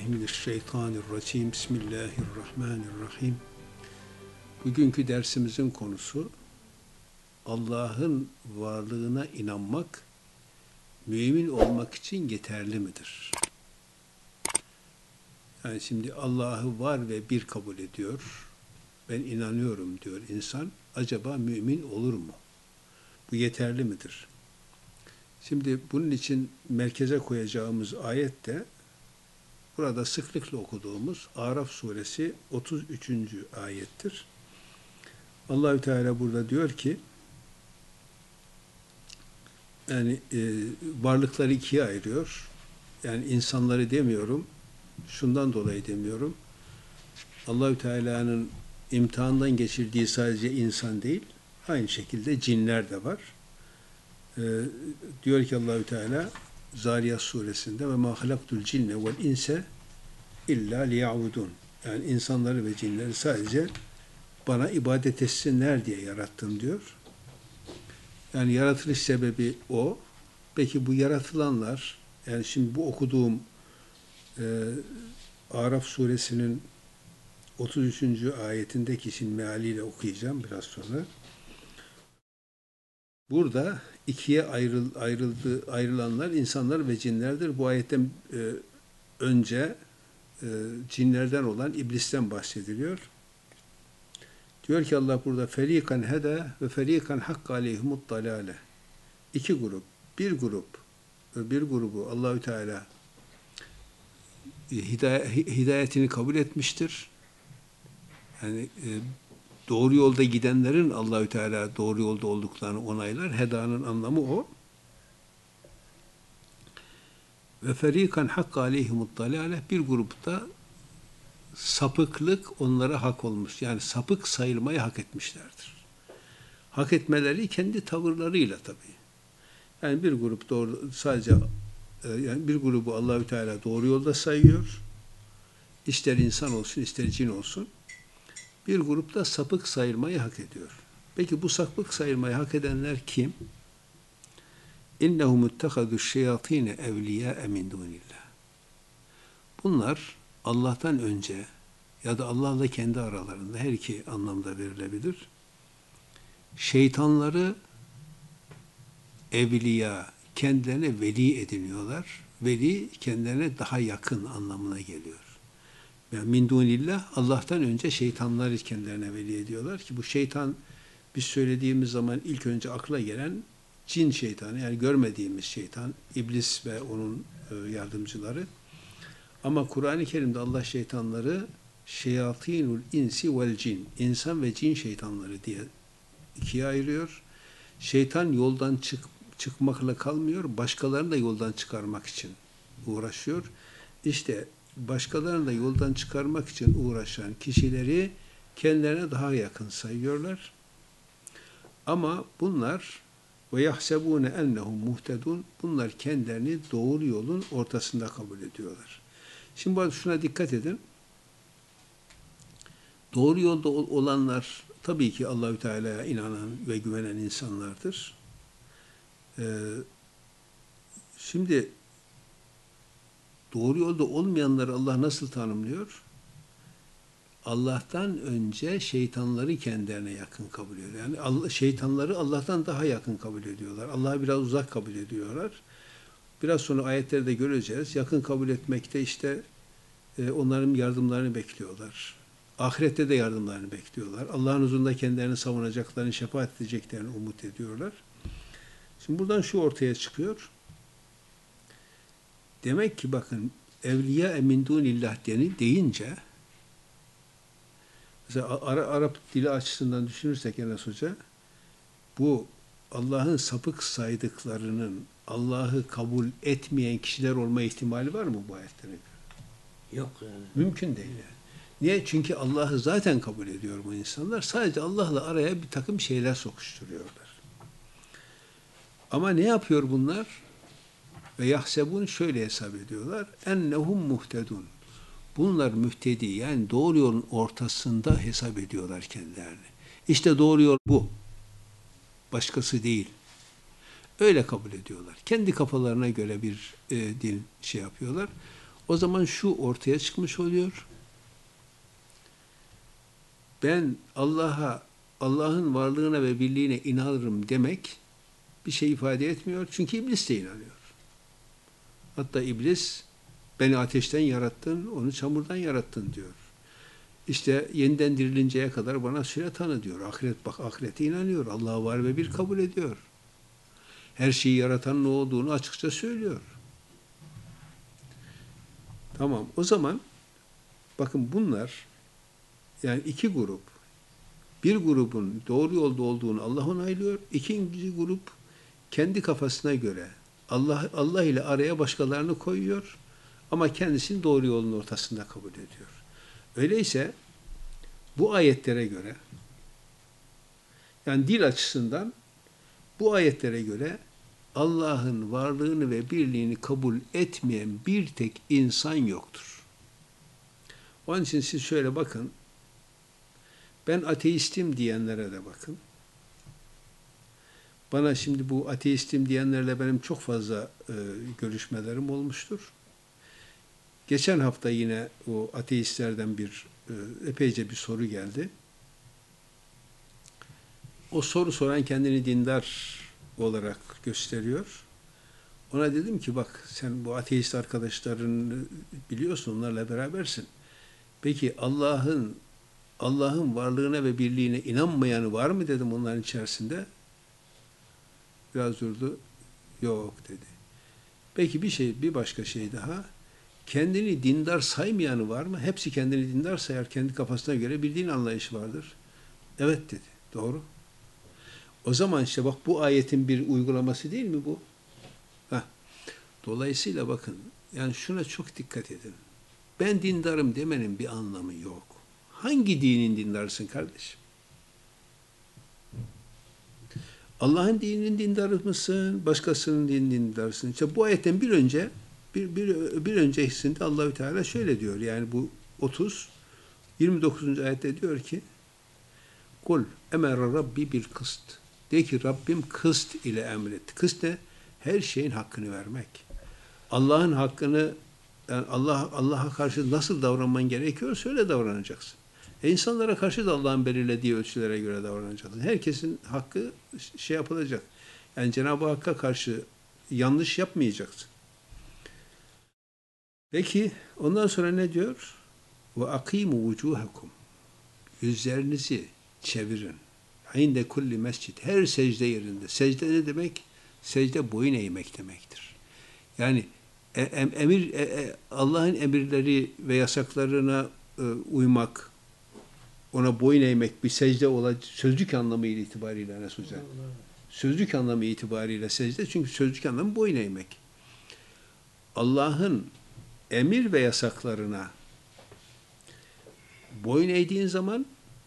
Euzubillahimineşşeytanirracim. Bismillahirrahmanirrahim. Bugünkü dersimizin konusu Allah'ın varlığına inanmak mümin olmak için yeterli midir? Yani şimdi Allah'ı var ve bir kabul ediyor. Ben inanıyorum diyor insan. Acaba mümin olur mu? Bu yeterli midir? Şimdi bunun için merkeze koyacağımız ayet de burada sıklıkla okuduğumuz Araf suresi 33. ayettir. Allahü Teala burada diyor ki, yani varlıkları ikiye ayırıyor. Yani insanları demiyorum, şundan dolayı demiyorum. Allahü Teala'nın imtihandan geçirdiği sadece insan değil, aynı şekilde cinler de var. Diyor ki Allahü Teala Zariyat suresinde ve ma halaktul cinne vel inse illa liya'budun. Yani insanları ve cinleri sadece bana ibadet etsinler diye yarattım diyor. Yani yaratılış sebebi o. Peki bu yaratılanlar, yani şimdi bu okuduğum Araf suresinin 33. ayetindeki şimdi mealiyle okuyacağım biraz sonra. Burada ikiye ayrılanlar insanlar ve cinlerdir. Bu ayetten önce cinlerden olan iblisten bahsediliyor. Diyor ki Allah burada ferikan heda ve ferikan hakka aleyhimut dalale. İki grup, bir grubu Allahü Teala hidayetini kabul etmiştir. Yani doğru yolda gidenlerin Allahü Teala doğru yolda olduklarını onaylar. Heda'nın anlamı o. Ve ferikan hakka aleyhimut dalale, bir grupta sapıklık onlara hak olmuş. Yani sapık sayılmayı hak etmişlerdir. Hak etmeleri kendi tavırlarıyla tabii. Yani bir grup doğru, sadece yani bir grubu Allahü Teala doğru yolda sayıyor. İster insan olsun, ister cin olsun. Bir grupta sapık sayılmayı hak ediyor. Peki bu sapık sayılmayı hak edenler kim? İnnehum ittehadu şeyatine evliya min dunillah. Bunlar Allah'tan önce ya da Allah'la kendi aralarında, her iki anlamda verilebilir, şeytanları evliya, kendilerine veli ediniyorlar. Veli kendilerine daha yakın anlamına geliyor. Yani min dunillah, Allah'tan önce şeytanları kendilerine veli ediyorlar ki bu şeytan, biz söylediğimiz zaman ilk önce akla gelen cin şeytanı, yani görmediğimiz şeytan, iblis ve onun yardımcıları. Ama Kur'an-ı Kerim'de Allah şeytanları şeyatinul insi vel cin, insan ve cin şeytanları diye ikiye ayırıyor. Şeytan yoldan çıkmakla kalmıyor, başkalarını da yoldan çıkarmak için uğraşıyor. İşte başkalarını da yoldan çıkarmak için uğraşan kişileri kendilerine daha yakın sayıyorlar. Ama bunlar ve yahsebune ennehum muhtedun, bunlar kendilerini doğru yolun ortasında kabul ediyorlar. Şimdi bu şuna dikkat edin. Doğru yolda olanlar tabii ki Allahü Teala'ya inanan ve güvenen insanlardır. Şimdi doğru yolda olmayanları Allah nasıl tanımlıyor? Allah'tan önce şeytanları kendilerine yakın kabul ediyor. Yani şeytanları Allah'tan daha yakın kabul ediyorlar. Allah'ı biraz uzak kabul ediyorlar. Biraz sonra ayetlerde göreceğiz. Yakın kabul etmekte işte onların yardımlarını bekliyorlar. Ahirette de yardımlarını bekliyorlar. Allah'ın huzurunda kendilerini savunacaklarını, şefaat edeceklerini umut ediyorlar. Şimdi buradan şu ortaya çıkıyor. Demek ki bakın, evliya min dunillah deyince, mesela Arap dili açısından düşünürsek Enes Hoca, bu Allah'ın sapık saydıklarının Allah'ı kabul etmeyen kişiler olma ihtimali var mı bu ayetlere göre? Yok yani. Mümkün değil yani. Niye? Çünkü Allah'ı zaten kabul ediyor bu insanlar. Sadece Allah'la araya bir takım şeyler sokuşturuyorlar. Ama ne yapıyor bunlar? Ve yahsebun, şöyle hesap ediyorlar. Ennehum muhtedun. Bunlar mühtedi, yani doğru yolun ortasında hesap ediyorlar kendilerini. İşte doğru yol bu. Başkası değil. Öyle kabul ediyorlar. Kendi kafalarına göre bir din yapıyorlar. O zaman şu ortaya çıkmış oluyor. Ben Allah'ın varlığına ve birliğine inanırım demek bir şey ifade etmiyor. Çünkü iblis de inanıyor. Hatta iblis, beni ateşten yarattın, onu çamurdan yarattın diyor. İşte yeniden dirilinceye kadar bana süre tanı diyor. Ahiret, bak ahirete inanıyor. Allah var ve bir kabul ediyor. Her şeyi yaratan ne olduğunu açıkça söylüyor. Tamam, o zaman bakın bunlar, yani iki grup. Bir grubun doğru yolda olduğunu Allah onaylıyor. İkinci grup kendi kafasına göre Allah ile araya başkalarını koyuyor ama kendisini doğru yolun ortasında kabul ediyor. Öyleyse bu ayetlere göre, yani dil açısından bu ayetlere göre Allah'ın varlığını ve birliğini kabul etmeyen bir tek insan yoktur. Onun için siz şöyle bakın, ben ateistim diyenlere de bakın. Bana şimdi bu ateistim diyenlerle benim çok fazla görüşmelerim olmuştur. Geçen hafta yine o ateistlerden epeyce bir soru geldi. O soru soran kendini dindar olarak gösteriyor. Ona dedim ki bak sen bu ateist arkadaşlarını biliyorsun, onlarla berabersin. Peki Allah'ın varlığına ve birliğine inanmayanı var mı dedim onların içerisinde. Biraz durdu. Yok dedi. Peki bir başka şey daha. Kendini dindar saymayanı var mı? Hepsi kendini dindar sayar. Kendi kafasına göre bir din anlayışı vardır. Evet dedi. Doğru. O zaman işte bak bu ayetin bir uygulaması değil mi bu? Heh. Dolayısıyla bakın, yani şuna çok dikkat edin. Ben dindarım demenin bir anlamı yok. Hangi dinin dindarısın kardeşim? Allah'ın dininin dindarı mısın? Başkasının dininin dindarısın? İşte bu ayetten bir öncesinde Allahü Teala şöyle diyor. Yani bu 29. ayette diyor ki: "Kul emere Rabbi bil kıst." De ki Rabbim kıst ile emretti. Kıst ne? Her şeyin hakkını vermek. Allah'ın hakkını, yani Allah'a karşı nasıl davranman gerekiyorsa öyle davranacaksın. İnsanlara karşı da Allah'ın belirlediği ölçülere göre davranacaksın. Herkesin hakkı şey yapılacak. Yani Cenab-ı Hakk'a karşı yanlış yapmayacaksın. Peki ondan sonra ne diyor? Ve akimu vucuhakum. Yüzlerinizi çevirin. İnde kulli mescid. Her secde yerinde. Secde ne demek? Secde boyun eğmek demektir. Yani Allah'ın emirleri ve yasaklarına uymak, ona boyun eğmek bir secde olacak. Sözlük anlamı itibariyle Resul Hocam. Sözlük anlamı itibariyle secde. Çünkü sözlük anlamı boyun eğmek. Allah'ın emir ve yasaklarına boyun eğdiğin zaman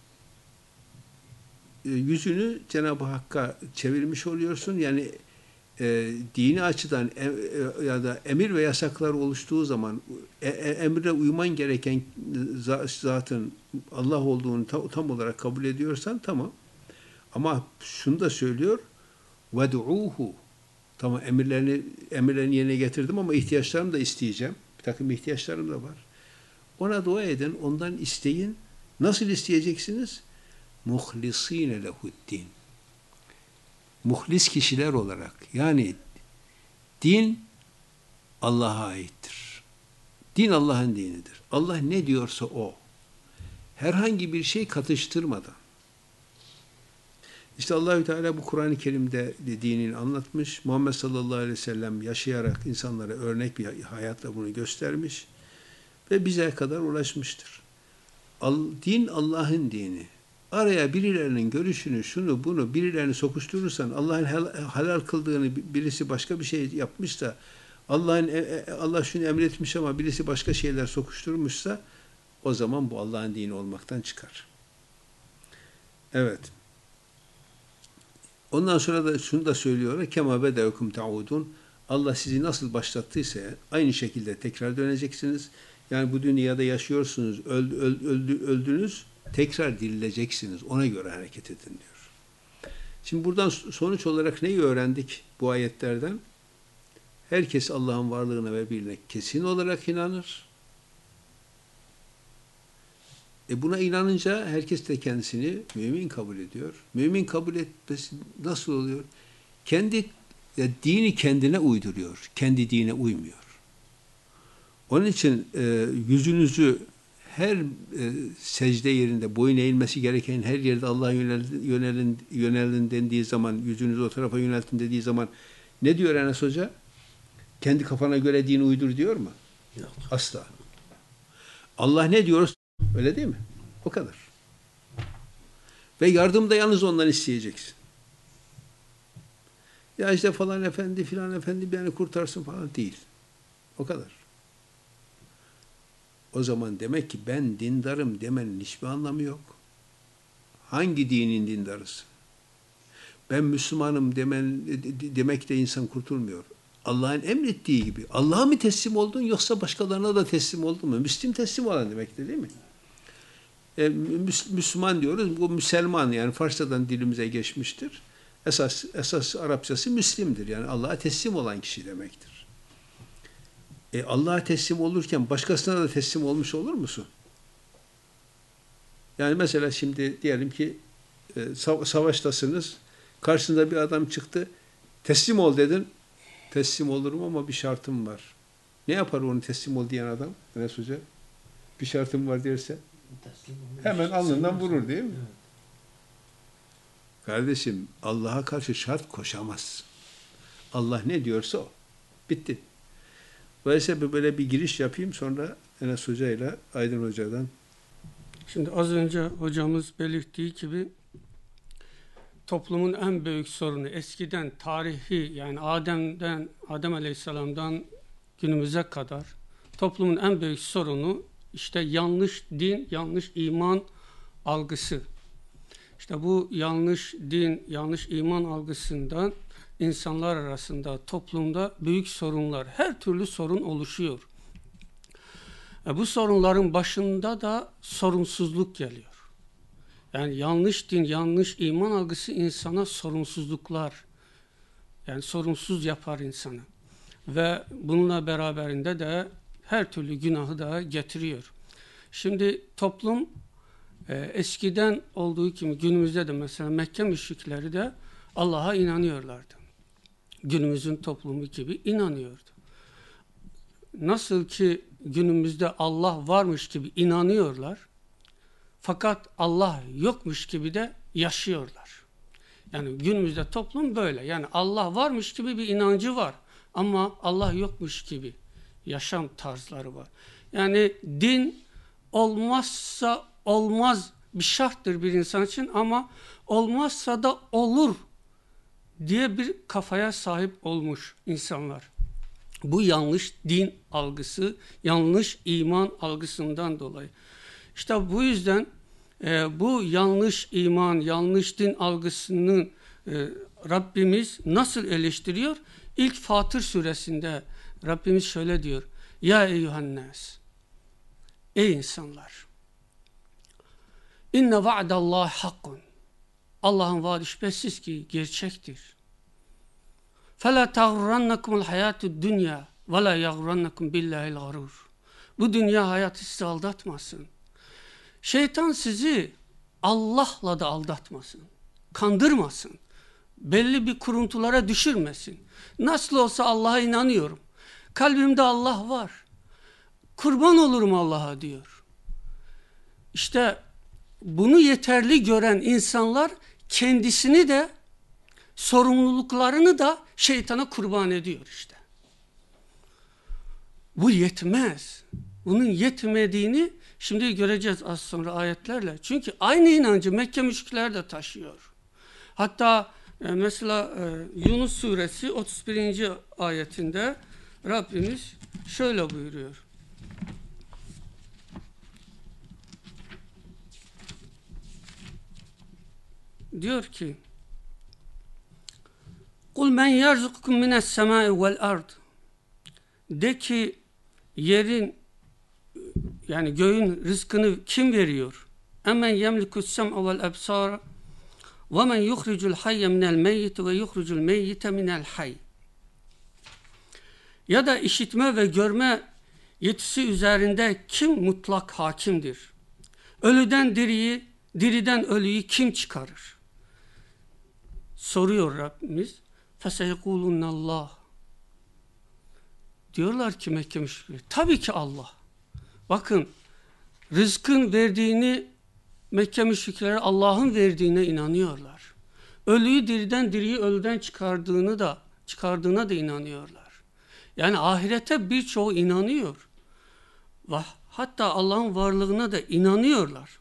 yüzünü Cenab-ı Hakk'a çevirmiş oluyorsun. Yani dini açıdan ya da emir ve yasaklar oluştuğu zaman emre uyman gereken zatın Allah olduğunu tam olarak kabul ediyorsan tamam. Ama şunu da söylüyor: "Ved'uhu." Tamam, emirlerini yerine getirdim ama ihtiyaçlarımı da isteyeceğim. Bir takım ihtiyaçlarım da var. Ona dua edin, ondan isteyin. Nasıl isteyeceksiniz? Muhlisîne lehu'd-din. Muhlis kişiler olarak. Yani din Allah'a aittir. Din Allah'ın dinidir. Allah ne diyorsa o. Herhangi bir şey katıştırmadan. İşte Allahü Teala bu Kur'an-ı Kerim'de dinini anlatmış. Muhammed sallallahu aleyhi ve sellem yaşayarak insanlara örnek bir hayatla bunu göstermiş ve bize kadar ulaşmıştır. Din Allah'ın dini. Araya birilerinin görüşünü, şunu bunu birilerini sokuşturursan, Allah'ın helal kıldığını birisi başka bir şey yapmışsa, Allah şunu emretmiş ama birisi başka şeyler sokuşturmuşsa, o zaman bu Allah'ın dini olmaktan çıkar. Evet. Ondan sonra da şunu da söylüyorlar: "Kema bedeukum taudun." Allah sizi nasıl başlattıysa aynı şekilde tekrar döneceksiniz. Yani bu dünyada yaşıyorsunuz, öldünüz, tekrar dirileceksiniz. Ona göre hareket edin diyor. Şimdi buradan sonuç olarak neyi öğrendik bu ayetlerden? Herkes Allah'ın varlığına ve birliğine kesin olarak inanır. Buna inanınca herkes de kendisini mümin kabul ediyor. Mümin kabul etmesi nasıl oluyor? Dini kendine uyduruyor. Kendi dine uymuyor. Onun için yüzünüzü her secde yerinde, boyun eğilmesi gereken her yerde Allah'a yönelin dendiği zaman, yüzünüzü o tarafa yöneltin dediği zaman ne diyor Enes Hoca? Kendi kafana göre dini uydur diyor mu? Yok. Asla. Allah ne diyor? Öyle değil mi? O kadar. Ve yardım da yalnız ondan isteyeceksin. Ya işte falan efendi filan efendi beni kurtarsın falan değil. O kadar. O zaman demek ki ben dindarım demenin hiçbir anlamı yok. Hangi dinin dindarısı? Ben Müslümanım demek de insan kurtulmuyor. Allah'ın emrettiği gibi. Allah'a mı teslim oldun yoksa başkalarına da teslim oldun mu? Müslim teslim olan demektir değil mi? Müslüman diyoruz. Bu Müselman yani Farsçadan dilimize geçmiştir. Esas Arapçası Müslim'dir. Yani Allah'a teslim olan kişi demektir. Allah'a teslim olurken başkasına da teslim olmuş olur musun? Yani mesela şimdi diyelim ki savaştasınız. Karşınıza bir adam çıktı. Teslim ol dedin. Teslim olurum ama bir şartım var. Ne yapar onu teslim ol diyen adam? Enes Hoca? Bir şartım var derse? Hemen alnından vurur değil mi? Evet. Kardeşim Allah'a karşı şart koşamaz. Allah ne diyorsa o. Bitti. Dolayısıyla böyle bir giriş yapayım sonra Enes Hoca ile Aydın Hoca'dan. Şimdi az önce hocamız belirttiği gibi toplumun en büyük sorunu eskiden tarihi yani Adem Aleyhisselam'dan günümüze kadar toplumun en büyük sorunu işte yanlış din, yanlış iman algısı. İşte bu yanlış din, yanlış iman algısından insanlar arasında, toplumda büyük sorunlar, her türlü sorun oluşuyor. Bu sorunların başında da sorumsuzluk geliyor. Yani yanlış din, yanlış iman algısı insana sorumsuzluklar, yani sorumsuz yapar insanı. Ve bununla beraberinde de her türlü günahı da getiriyor. Şimdi toplum eskiden olduğu gibi günümüzde de mesela Mekke müşrikleri de Allah'a inanıyorlardı. Günümüzün toplumu gibi inanıyordu. Nasıl ki günümüzde Allah varmış gibi inanıyorlar, fakat Allah yokmuş gibi de yaşıyorlar. Yani günümüzde toplum böyle. Yani Allah varmış gibi bir inancı var ama Allah yokmuş gibi yaşam tarzları var. Yani din olmazsa olmaz bir şarttır bir insan için ama olmazsa da olur diye bir kafaya sahip olmuş insanlar. Bu yanlış din algısı, yanlış iman algısından dolayı. İşte bu yüzden bu yanlış iman, yanlış din algısını Rabbimiz nasıl eleştiriyor? İlk Fatır suresinde Rabbimiz şöyle diyor. Ya eyyühennâs, ey insanlar, inne va'dallahi hakkun. Allah'ın vaadi şüphesiz ki gerçektir. فَلَا تَغْرَنَّكُمُ الْحَيَاتُ الدُّنْيَا وَلَا يَغْرَنَّكُمْ بِاللّٰهِ الْغَرُورُ. Bu dünya hayatı sizi aldatmasın. Şeytan sizi Allah'la da aldatmasın. Kandırmasın. Belli bir kuruntulara düşürmesin. Nasıl olsa Allah'a inanıyorum. Kalbimde Allah var. Kurban olurum Allah'a diyor. İşte bunu yeterli gören insanlar kendisini de sorumluluklarını da şeytana kurban ediyor işte. Bu yetmez. Bunun yetmediğini şimdi göreceğiz az sonra ayetlerle. Çünkü aynı inancı Mekke müşrikler de taşıyor. Hatta mesela Yunus suresi 31. ayetinde Rabbimiz şöyle buyuruyor. Diyor ki قُلْ مَنْ يَرْزُقُكُمْ مِنَ السَّمَاءِ وَالْأَرْضِ. De ki yerin yani göğün rızkını kim veriyor? اَمَنْ يَمْلِكُ السَّمْعَ وَالْأَبْصَارَ وَمَنْ يُخْرِجُ الْحَيَّ مِنَ الْمَيِّتِ وَيُخْرِجُ الْمَيِّتَ مِنَ الْحَيِّ. ya da işitme ve görme yetisi üzerinde kim mutlak hakimdir? Ölüden diriyi, diriden ölüyü kim çıkarır? Soruyor Rabbimiz. فَسَيَقُولُنَّ اللّٰهِ Diyorlar ki Mekke müşrikleri, tabii ki Allah. Bakın, rızkın verdiğini Mekke müşrikleri Allah'ın verdiğine inanıyorlar. Ölüyü diriden, diriyi ölüden çıkardığına da inanıyorlar. Yani ahirete birçoğu inanıyor. Ve hatta Allah'ın varlığına da inanıyorlar.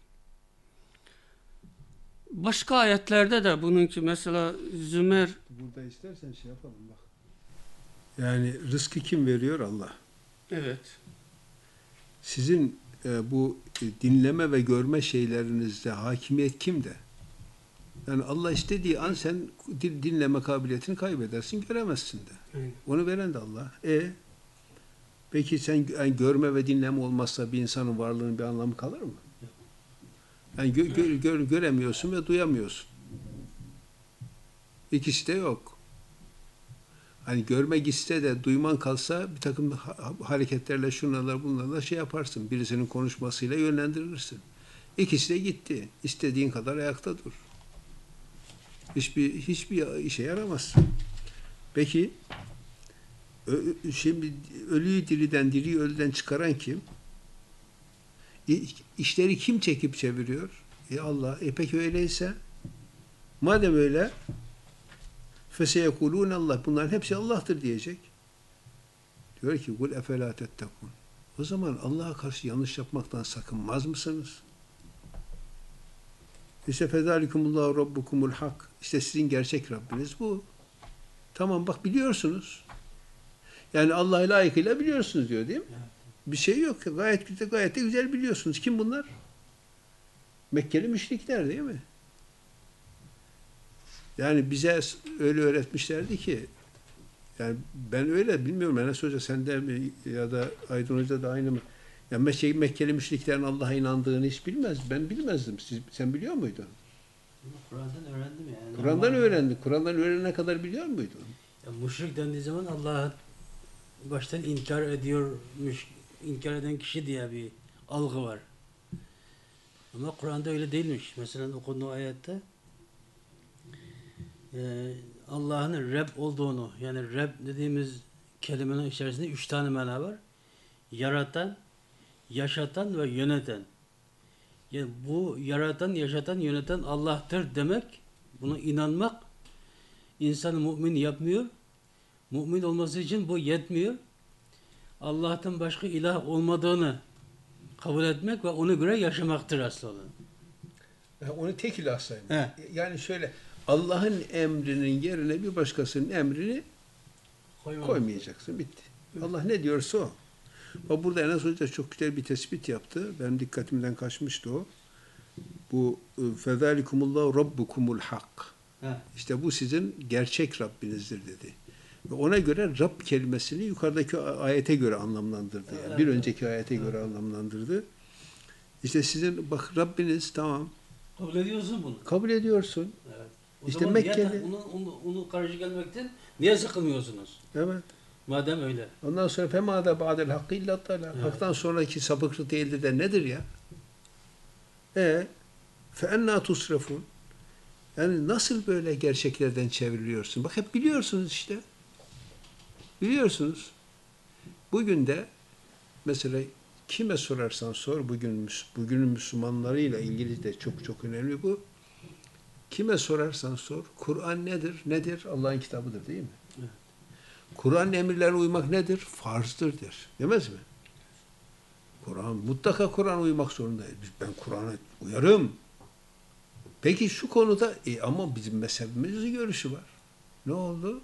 Başka ayetlerde de bununki mesela Zümer. Burada istersen şey yapalım bak. Yani rızkı kim veriyor? Allah. Evet. Sizin bu dinleme ve görme şeylerinizde hakimiyet kimde? Yani Allah istediği an sen dinleme kabiliyetini kaybedersin, göremezsin de. Aynen. Onu veren de Allah. Peki sen yani görme ve dinleme olmazsa bir insanın varlığının bir anlamı kalır mı? Yani göremiyorsun ve duyamıyorsun. İkisi de yok. Hani görmek iste de duyman kalsa bir takım hareketlerle şunlarla bunlarla şey yaparsın. Birisinin konuşmasıyla yönlendirirsin. İkisi de gitti. İstediğin kadar ayakta dur. Hiçbir işe yaramazsın. Peki şimdi ölüyü diriden, diriyi ölüden çıkaran kim? İşleri kim çekip çeviriyor? Allah. Peki öyleyse madem öyle فَسَيَقُولُونَ Allah. Bunların hepsi Allah'tır diyecek. Diyor ki قُلْ اَفَلَا تَتَّقُونَ O zaman Allah'a karşı yanlış yapmaktan sakınmaz mısınız? İşte فَذَٰلِكُمُ اللّٰهُ رَبُّكُمُ الْحَقِّ İşte sizin gerçek Rabbiniz bu. Tamam bak biliyorsunuz. Yani Allah'ı layıkıyla biliyorsunuz diyor değil mi? Evet. Bir şey yok. Gayet de güzel biliyorsunuz. Kim bunlar? Mekkeli müşrikler değil mi? Yani bize öyle öğretmişlerdi ki yani ben öyle bilmiyorum Enes Hoca sende mi ya da Aydın Hoca da aynı mı? Ya Mekkeli müşriklerin Allah'a inandığını hiç bilmez. Ben bilmezdim. Sen biliyor muydun? Kur'an'dan öğrendim yani. Kur'an'dan öğrendik. Kur'an'dan öğrenene kadar biliyor muydun? Ya müşrik dendiği zaman Allah'ı baştan inkar ediyormuş, inkar eden kişi diye bir algı var. Ama Kur'an'da öyle değilmiş. Mesela okuduğu ayette Allah'ın Reb olduğunu, yani Reb dediğimiz kelimenin içerisinde 3 tane mana var. Yaratan, yaşatan ve yöneten. Yani bu yaratan, yaşatan, yöneten Allah'tır demek, buna inanmak insanı mümin yapmıyor. Mümin olması için bu yetmiyor. Allah'tan başka ilah olmadığını kabul etmek ve ona göre yaşamaktır aslında. Onu tek ilah saymak. Yani şöyle Allah'ın emrinin yerine bir başkasının emrini koymayacaksın. Bitti. Allah ne diyorsa o. Burada Enes Hoca çok güzel bir tespit yaptı. Benim dikkatimden kaçmıştı o. Bu فَذَٰلِكُمُ اللّٰهُ رَبُّكُمُ الْحَقِّ İşte bu sizin gerçek Rabbinizdir dedi. Ve ona göre Rab kelimesini yukarıdaki ayete göre anlamlandırdı. Yani bir önceki ayete göre anlamlandırdı. İşte sizin bak Rabbiniz tamam. Kabul ediyorsun bunu. Kabul ediyorsun. Evet. İşte Mekke'de. Onu karşı gelmekten niye sıkılmıyorsunuz? Evet. Madem öyle. Ondan sonra femâde ba'del hakkı illa dalâl. Hak'tan sonraki sapıklık değildir de nedir ya? Feennâ tusrafûn. Yani nasıl böyle gerçeklerden çevriliyorsun? Bak hep biliyorsunuz işte. Biliyorsunuz. Bugün de mesela kime sorarsan sor, bugünün Müslümanlarıyla ilgili de çok önemli bu. Kime sorarsan sor, Kur'an nedir? Nedir? Allah'ın kitabıdır değil mi? Evet. Kur'an'ın emirlerine uymak nedir? Farzdır der. Demez mi? Mutlaka Kur'an'a uymak zorundayız. Ben Kur'an'a uyarım. Peki şu konuda ama bizim mezhebimizin görüşü var. Ne oldu?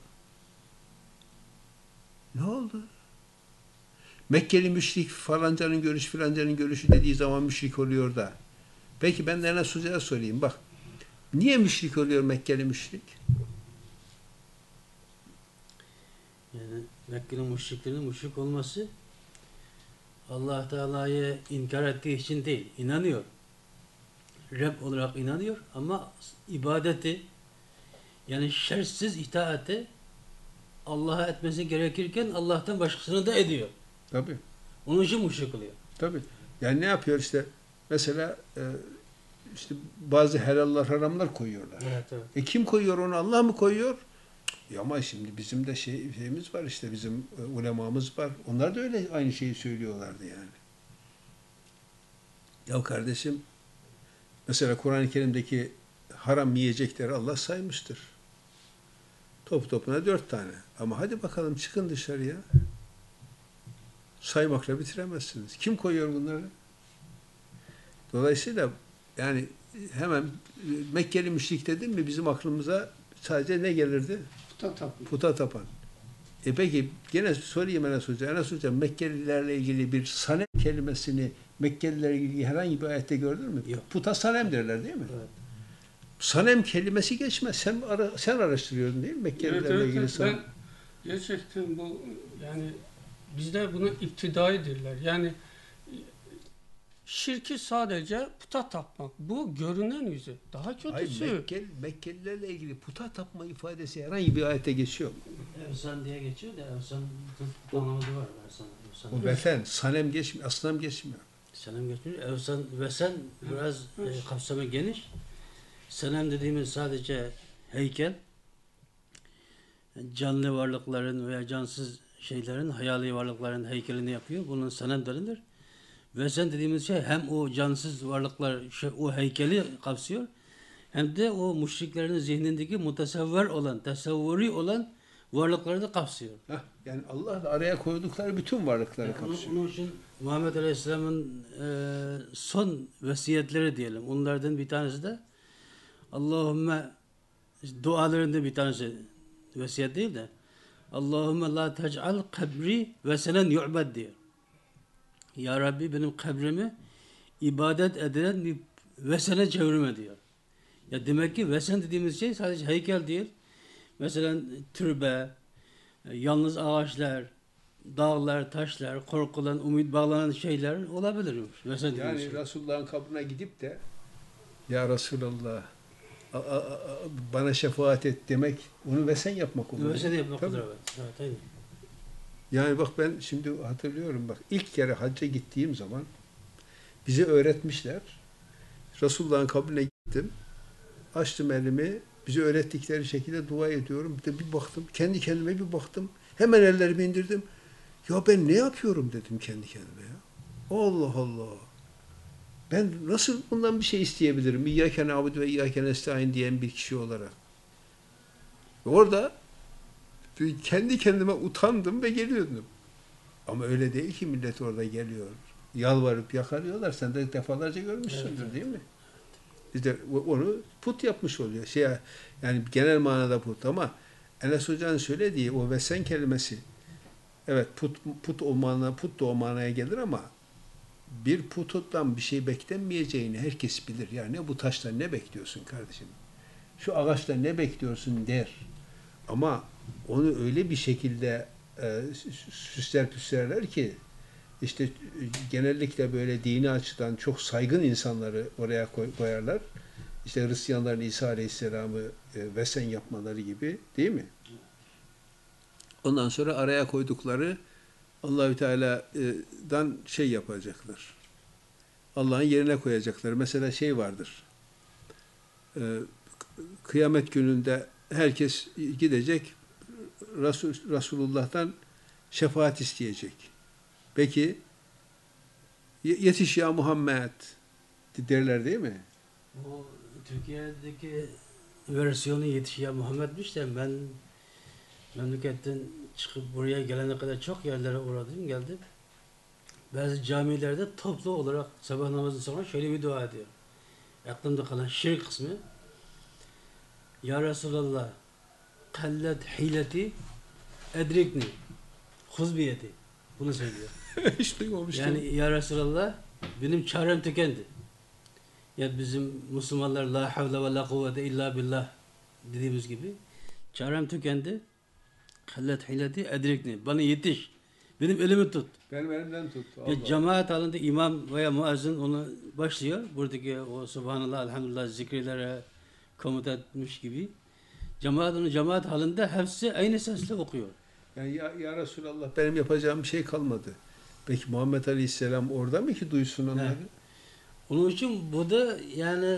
Ne oldu? Mekkeli müşrik falancanın görüşü filancanın görüşü dediği zaman müşrik oluyor da. Peki ben de Enes Hoca'ya sorayım. Bak. Niye müşrik oluyor Mekkeli müşrik? Yani Mekke'nin müşriklerinin müşrik olması Allah Teala'yı inkar ettiği için değil. İnanıyor. Rab olarak inanıyor ama ibadeti yani şertsiz itaati Allah'a etmesi gerekirken Allah'tan başkasını da ediyor. Tabii. Onun için müşrik oluyor. Tabii. Yani ne yapıyor işte? Mesela işte bazı helallar haramlar koyuyorlar. Evet, evet. Kim koyuyor onu? Allah mı koyuyor? Ya ama şimdi bizim de şeyimiz var işte, bizim ulemamız var. Onlar da öyle aynı şeyi söylüyorlardı yani. Ya kardeşim, mesela Kur'an-ı Kerim'deki haram yiyecekleri Allah saymıştır. Top topuna 4 tane. Ama hadi bakalım çıkın dışarıya. Saymakla bitiremezsiniz. Kim koyuyor bunları? Dolayısıyla yani hemen Mekkeli müşrik dedin mi bizim aklımıza sadece ne gelirdi? Puta tapma. Puta tapan. Peki gene sorayım Enes Hoca. Enes Hoca, Mekkelilerle ilgili bir sanem kelimesini Mekkelilerle ilgili herhangi bir ayette gördün mü? Yok. Puta sanem derler değil mi? Evet. Sanem kelimesi geçmez. Sen araştırıyordun değil mi Mekkelilerle ilgili sanem? Ben gerçekten bu yani bizde buna iptidai derler. Yani şirki sadece puta tapmak. Bu görünen yüzü. Daha kötüsü. Hayır, Mekkelilerle ilgili puta tapma ifadesi herhangi bir ayette geçiyor mu? Evsan diye geçiyor da Evsan anlamı var. Evsan. O vesen, sanem geçmiyor, aslam geçmiyor. Senem geçmiyor. Evsan, vesen biraz kapsamı geniş. Senem dediğimiz sadece heykel. Canlı varlıkların veya cansız şeylerin, hayali varlıkların heykelini yapıyor. Bunun senem denilir. Vesen dediğimiz şey hem o cansız varlıklar, o heykeli kapsıyor, hem de o müşriklerin zihnindeki mutasavvir olan, tasavvuri olan varlıkları da kapsıyor. Yani Allah da araya koydukları bütün varlıkları kapsıyor. Onun için Muhammed Aleyhisselam'ın son vesiyetleri diyelim. Onlardan bir tanesi de Allahümme, dualarında bir tanesi vesiyet değil de Allahümme la tec'al kabri vesenen yu'bed diyor. Ya Rabbi benim kabrimi ibadet edilen bir vesene çevirme diyor. Ya demek ki vesen dediğimiz şey sadece heykel değil. Mesela türbe, yalnız ağaçlar, dağlar, taşlar, korkulan, umut bağlanan şeyler olabilir. Vesen dediğimiz Yani şey. Resulullah'ın kabrine gidip de ya Resulallah bana şefaat et demek, onu vesen yapmak olur. Vesen yapmak Tabii. olur, evet. Evet, aynen. Yani bak ben şimdi hatırlıyorum, bak ilk kere hacca gittiğim zaman bize öğretmişler. Resulullah'ın kabrine gittim. Açtım elimi. Bize öğrettikleri şekilde dua ediyorum. Bir de bir baktım. Kendi kendime bir baktım. Hemen ellerimi indirdim. Ya ben ne yapıyorum dedim kendi kendime ya. Allah Allah. Ben nasıl bundan bir şey isteyebilirim? İyyâke na'budu ve iyyâke nestaîn diyen bir kişi olarak. Orada kendi kendime utandım ve geliyordum. Ama öyle değil ki, millet orada geliyor. Yalvarıp yakarıyorlar. Sen de defalarca görmüşsündür, Evet. değil mi? İşte onu put yapmış oluyor. Yani genel manada put, ama Enes Hoca'nın söylediği o vesen kelimesi, evet put da o manaya gelir, ama bir puttan bir şey beklenmeyeceğini herkes bilir. Yani bu taştan ne bekliyorsun kardeşim? Şu ağaçtan ne bekliyorsun der. Ama onu öyle bir şekilde süsler püslerler ki işte genellikle böyle dini açıdan çok saygın insanları oraya koyarlar. İşte Hristiyanların İsa Aleyhisselam'ı vesen yapmaları gibi, değil mi? Ondan sonra araya koydukları Allahü Teala'dan şey yapacaklar. Allah'ın yerine koyacaklar. Mesela şey vardır. Kıyamet gününde herkes gidecek, Resulullah'tan şefaat isteyecek. Peki yetiş ya Muhammed derler, değil mi? O Türkiye'deki versiyonu Yetiş Ya Muhammed'miş de ben memleketten çıkıp buraya gelene kadar çok yerlere uğradım, geldim. Bazı camilerde toplu olarak sabah namazından sonra şöyle bir dua ediyor. Aklımda kalan şirk kısmı. Ya Resulallah kallet hileti edrikni huzbiyeti. Bunu söylüyor. Hiç duymamıştım. Yani ya Resulallah benim çarem tükendi. Ya bizim Müslümanlar la havle ve la kuvvete illa billah dediğimiz gibi çarem tükendi. Kallet hileti edrikni. Bana yetiş. Benim elimi tut. Benim elimden tut. Ya cemaat halinde imam veya muazzin onu başlıyor. Buradaki o subhanallah, elhamdülillah zikirlere komuta etmiş gibi. Cemaat halinde hepsi aynı sesle okuyor. Yani ya Resulallah benim yapacağım bir şey kalmadı. Peki Muhammed Aleyhisselam orada mı ki duysun onları? Evet. Onun için bu da yani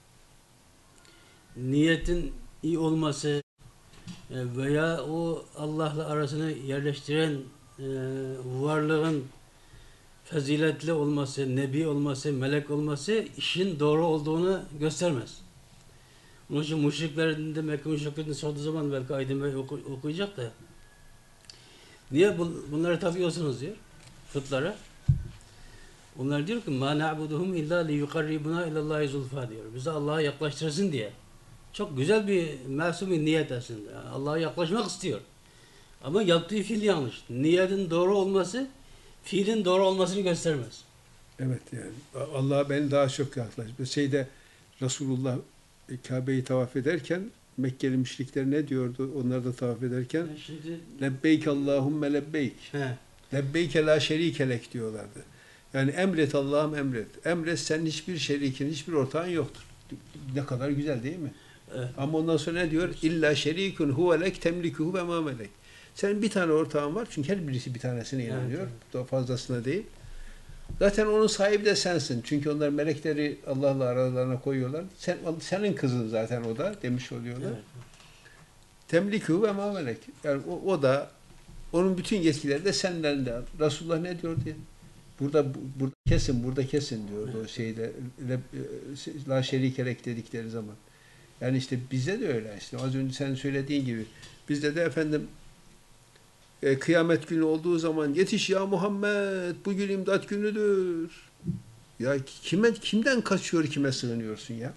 niyetin iyi olması veya o Allah'la arasını yerleştiren varlığın faziletli olması, nebi olması, melek olması işin doğru olduğunu göstermez. Onun için müşriklerin de Mekke müşriklerini sorduğu zaman belki Aydın Bey okuyacak da niye bunları tapıyorsunuz diyor putlara. Onlar diyor ki ma na'buduhum illa li yuqarribuna ilallahi zulfa diyor. Bizi Allah'a yaklaştırsın diye. Çok güzel bir masum bir niyet aslında. Allah'a yaklaşmak istiyor. Ama yaptığı fiil yanlış. Niyetin doğru olması fiilin doğru olmasını göstermez. Evet yani Allah'a beni daha çok yaklaş. Resulullah Kabe'yi tavaf ederken Mekkeli müşrikler ne diyordu? Onlar da tavaf ederken Şimdi lebbeyk Allahümme lebbeyk. he, Lebbeyke la şerikelek diyorlardı. Yani emret Allah'ım emret. Emret senin hiçbir şerikin, hiçbir ortağın yoktur. Ne kadar güzel değil mi? evet. Ama ondan sonra ne diyor? İlla şerikun huvelek temlikuhu ve ma melek. Senin bir tane ortağın var çünkü her birisi bir tanesine inanıyor. Evet. Daha fazlasına değil. Zaten onun sahibi de sensin. Çünkü onlar melekleri Allah'la aralarına koyuyorlar. Senin kızın zaten o da demiş oluyorlar. Evet. Temlikuhu ve ma melek. Yani o da onun bütün yetkileri de senden de. Resulullah ne diyor diye. Burada kesin diyordu o şeyde la şerikelek dedikleri zaman. Yani işte bizde de öyle işte. Az önce sen söylediğin gibi. Bizde de efendim kıyamet günü olduğu zaman yetiş ya Muhammed bugün imdat günüdür. Ya kimden kaçıyor kime sığınıyorsun ya?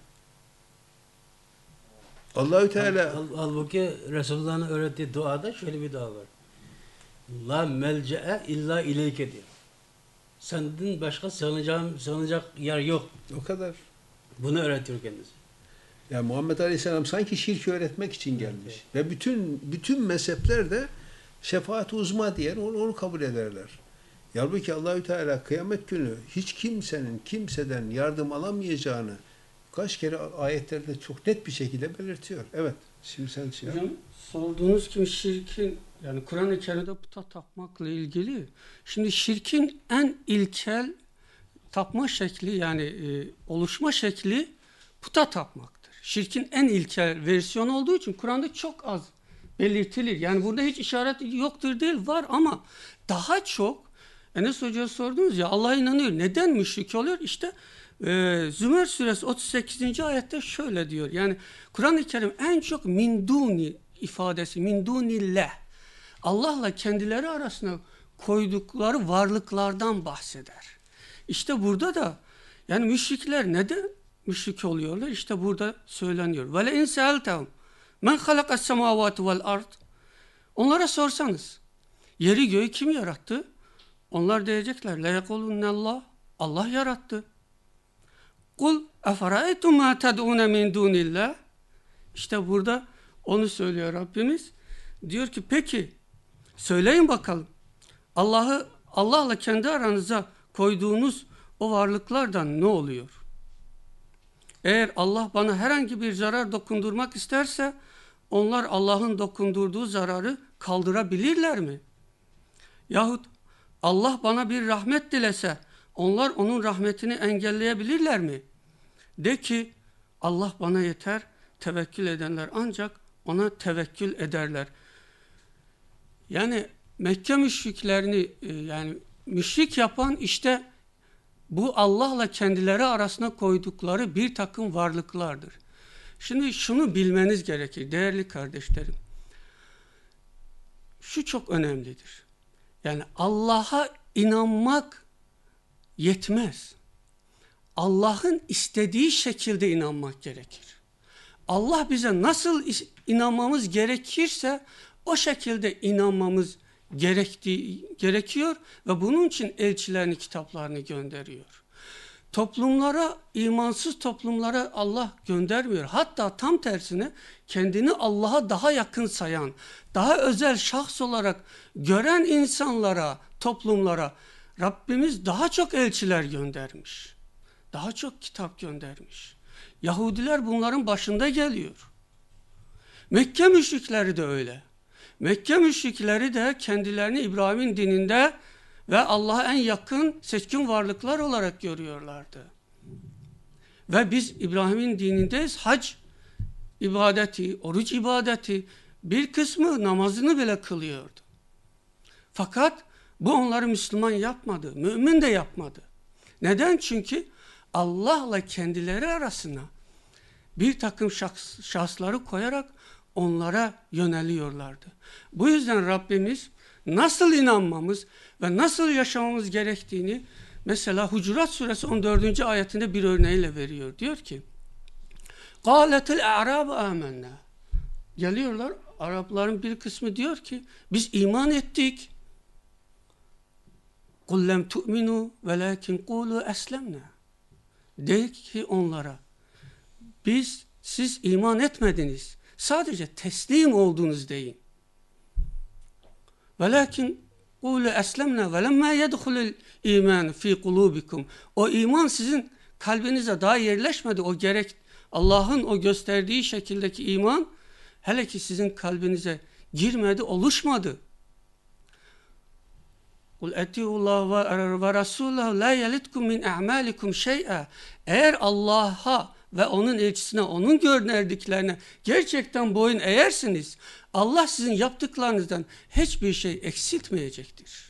Allahü Teala Halbuki Resulullah'ın öğrettiği duada şöyle bir dua var. La melce'e illa ileyke diyor. Senden başka sığınacak yer yok. o kadar. Bunu öğretiyor kendisi. Ya Muhammed Aleyhisselam sanki şirki öğretmek için gelmiş. Ve bütün mezhepler de şefaat-i uzma diyen onu kabul ederler. Halbuki Allahü Teala kıyamet günü hiç kimseden yardım alamayacağını kaç kere ayetlerde çok net bir şekilde belirtiyor. Evet. Şimdi sen Hocam sorduğunuz gibi şirkin yani Kur'an-ı Kerim'de puta tapmakla ilgili. Şimdi şirkin en ilkel tapma şekli yani oluşma şekli puta tapmaktır. Şirkin en ilkel versiyonu olduğu için Kur'an'da çok az belirtilir. Yani burada hiç işaret yoktur değil var ama daha çok Enes Hoca'ya sordunuz ya Allah'a inanıyor. Neden müşrik oluyor? İşte Zümer suresi 38. ayette şöyle diyor. Yani Kur'an-ı Kerim en çok min duni ifadesi, min dunillah. Allah'la kendileri arasına koydukları varlıklardan bahseder. İşte burada da yani müşrikler neden müşrik oluyorlar? İşte burada söyleniyor. Ve le in se'eltehum men halakas semavati vel ard. Onlara sorsanız yeri göğü kim yarattı? Onlar diyecekler la yekulunallah. Allah yarattı. Kul eferaytum ma ted'un min dunillah. İşte burada onu söylüyor Rabbimiz. Diyor ki peki söyleyin bakalım. Allah'la kendi aranıza koyduğunuz o varlıklardan ne oluyor? Eğer Allah bana herhangi bir zarar dokundurmak isterse onlar Allah'ın dokundurduğu zararı kaldırabilirler mi? Yahut Allah bana bir rahmet dilese onlar onun rahmetini engelleyebilirler mi? De ki Allah bana yeter, tevekkül edenler ancak ona tevekkül ederler. Yani Mekke müşriklerini yani müşrik yapan işte bu Allah'la kendileri arasına koydukları bir takım varlıklardır. Şimdi şunu bilmeniz gerekir değerli kardeşlerim. Şu çok önemlidir. Yani Allah'a inanmak yetmez. Allah'ın istediği şekilde inanmak gerekir. Allah bize nasıl inanmamız gerekirse o şekilde inanmamız gerekiyor ve bunun için elçilerini, kitaplarını gönderiyor. Toplumlara, imansız toplumlara Allah göndermiyor. Hatta tam tersine kendini Allah'a daha yakın sayan, daha özel şahs olarak gören insanlara, toplumlara Rabbimiz daha çok elçiler göndermiş. Daha çok kitap göndermiş. Yahudiler bunların başında geliyor. Mekke müşrikleri de öyle. Mekke müşrikleri de kendilerini İbrahim'in dininde ve Allah'a en yakın seçkin varlıklar olarak görüyorlardı. Ve biz İbrahim'in dinindeyiz. Hac ibadeti, oruç ibadeti, bir kısmı namazını bile kılıyordu. Fakat bu onları Müslüman yapmadı, mümin de yapmadı. Neden? Çünkü Allah'la kendileri arasına bir takım şahsları koyarak onlara yöneliyorlardı. Bu yüzden Rabbimiz nasıl inanmamız ve nasıl yaşamamız gerektiğini mesela Hucurat Suresi 14. ayetinde bir örneğiyle veriyor. Diyor ki قَالَتِ الْاَعْرَابُ آمَنَّا Geliyorlar, Arapların bir kısmı diyor ki biz iman ettik. قُلْ لَمْ تُؤْمِنُوا وَلَاكِنْ قُولُوا أَسْلَمْنَا De ki onlara siz iman etmediniz. Sadece teslim oldunuz deyin. وَلَاكِنْ قُولُوا أَسْلَمْنَا وَلَمَّا يَدْخُلُ الْاِيمَانُ ف۪ي قُلُوبِكُمْ O iman sizin kalbinize daha yerleşmedi. O gerek Allah'ın o gösterdiği şekildeki iman hele ki sizin kalbinize girmedi, oluşmadı. قُلْ اَتِيُوا اللّٰهُ وَرَسُولَهُ لَا يَلِتْكُمْ مِنْ اَعْمَالِكُمْ شَيْئًا Eğer Allah'a ve onun elçisine, onun gönderdiklerine gerçekten boyun eğersiniz, Allah sizin yaptıklarınızdan hiçbir şey eksiltmeyecektir.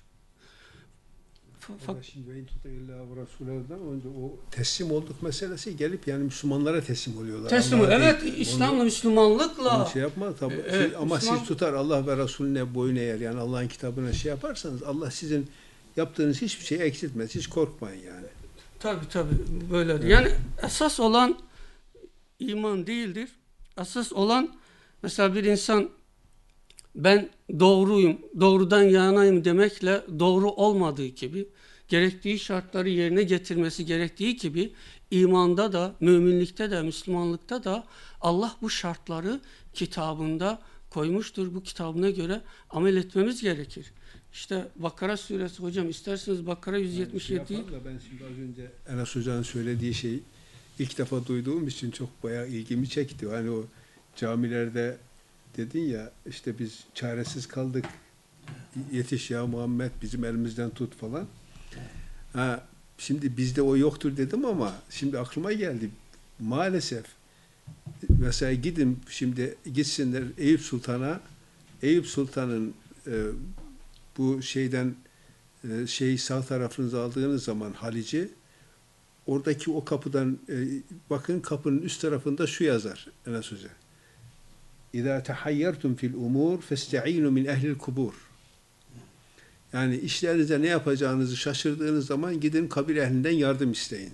Şimdi önce o teslim olduk meselesi gelip yani Müslümanlara teslim oluyorlar. Evet, İslam'la, Müslümanlıkla. Şey yapma tabii. Ama Müslüman... siz tutar Allah ve Resulüne boyun eğer yani Allah'ın kitabına şey yaparsanız Allah sizin yaptığınız hiçbir şeyi eksiltmez. Hiç korkmayın yani. Tabii böyle. Evet. Yani esas olan iman değildir. Esas olan mesela bir insan ben doğruyum, doğrudan yanayım demekle doğru olmadığı gibi, gerektiği şartları yerine getirmesi gerektiği gibi imanda da, müminlikte de, Müslümanlıkta da Allah bu şartları kitabında koymuştur. Bu kitabına göre amel etmemiz gerekir. İşte Bakara suresi hocam isterseniz Bakara 177'yi. Ben şimdi az önce Enes Hoca'nın söylediği şeyi ilk defa duyduğum için çok bayağı ilgimi çekti. Hani o camilerde dedin ya işte biz çaresiz kaldık. Yetiş ya Muhammed bizim elimizden tut falan. Ha, şimdi bizde o yoktur dedim ama şimdi aklıma geldi. Maalesef mesela gitsinler Eyüp Sultan'a Eyüp Sultan'ın bu şeyden sağ tarafınıza aldığınız zaman Halic'i oradaki o kapıdan bakın kapının üst tarafında şu yazar Enes Hoca. İzâ tehayyertum fil umur festa'inu min ehlil kubur. Yani işlerinize ne yapacağınızı şaşırdığınız zaman gidin kabir ehlinden yardım isteyin.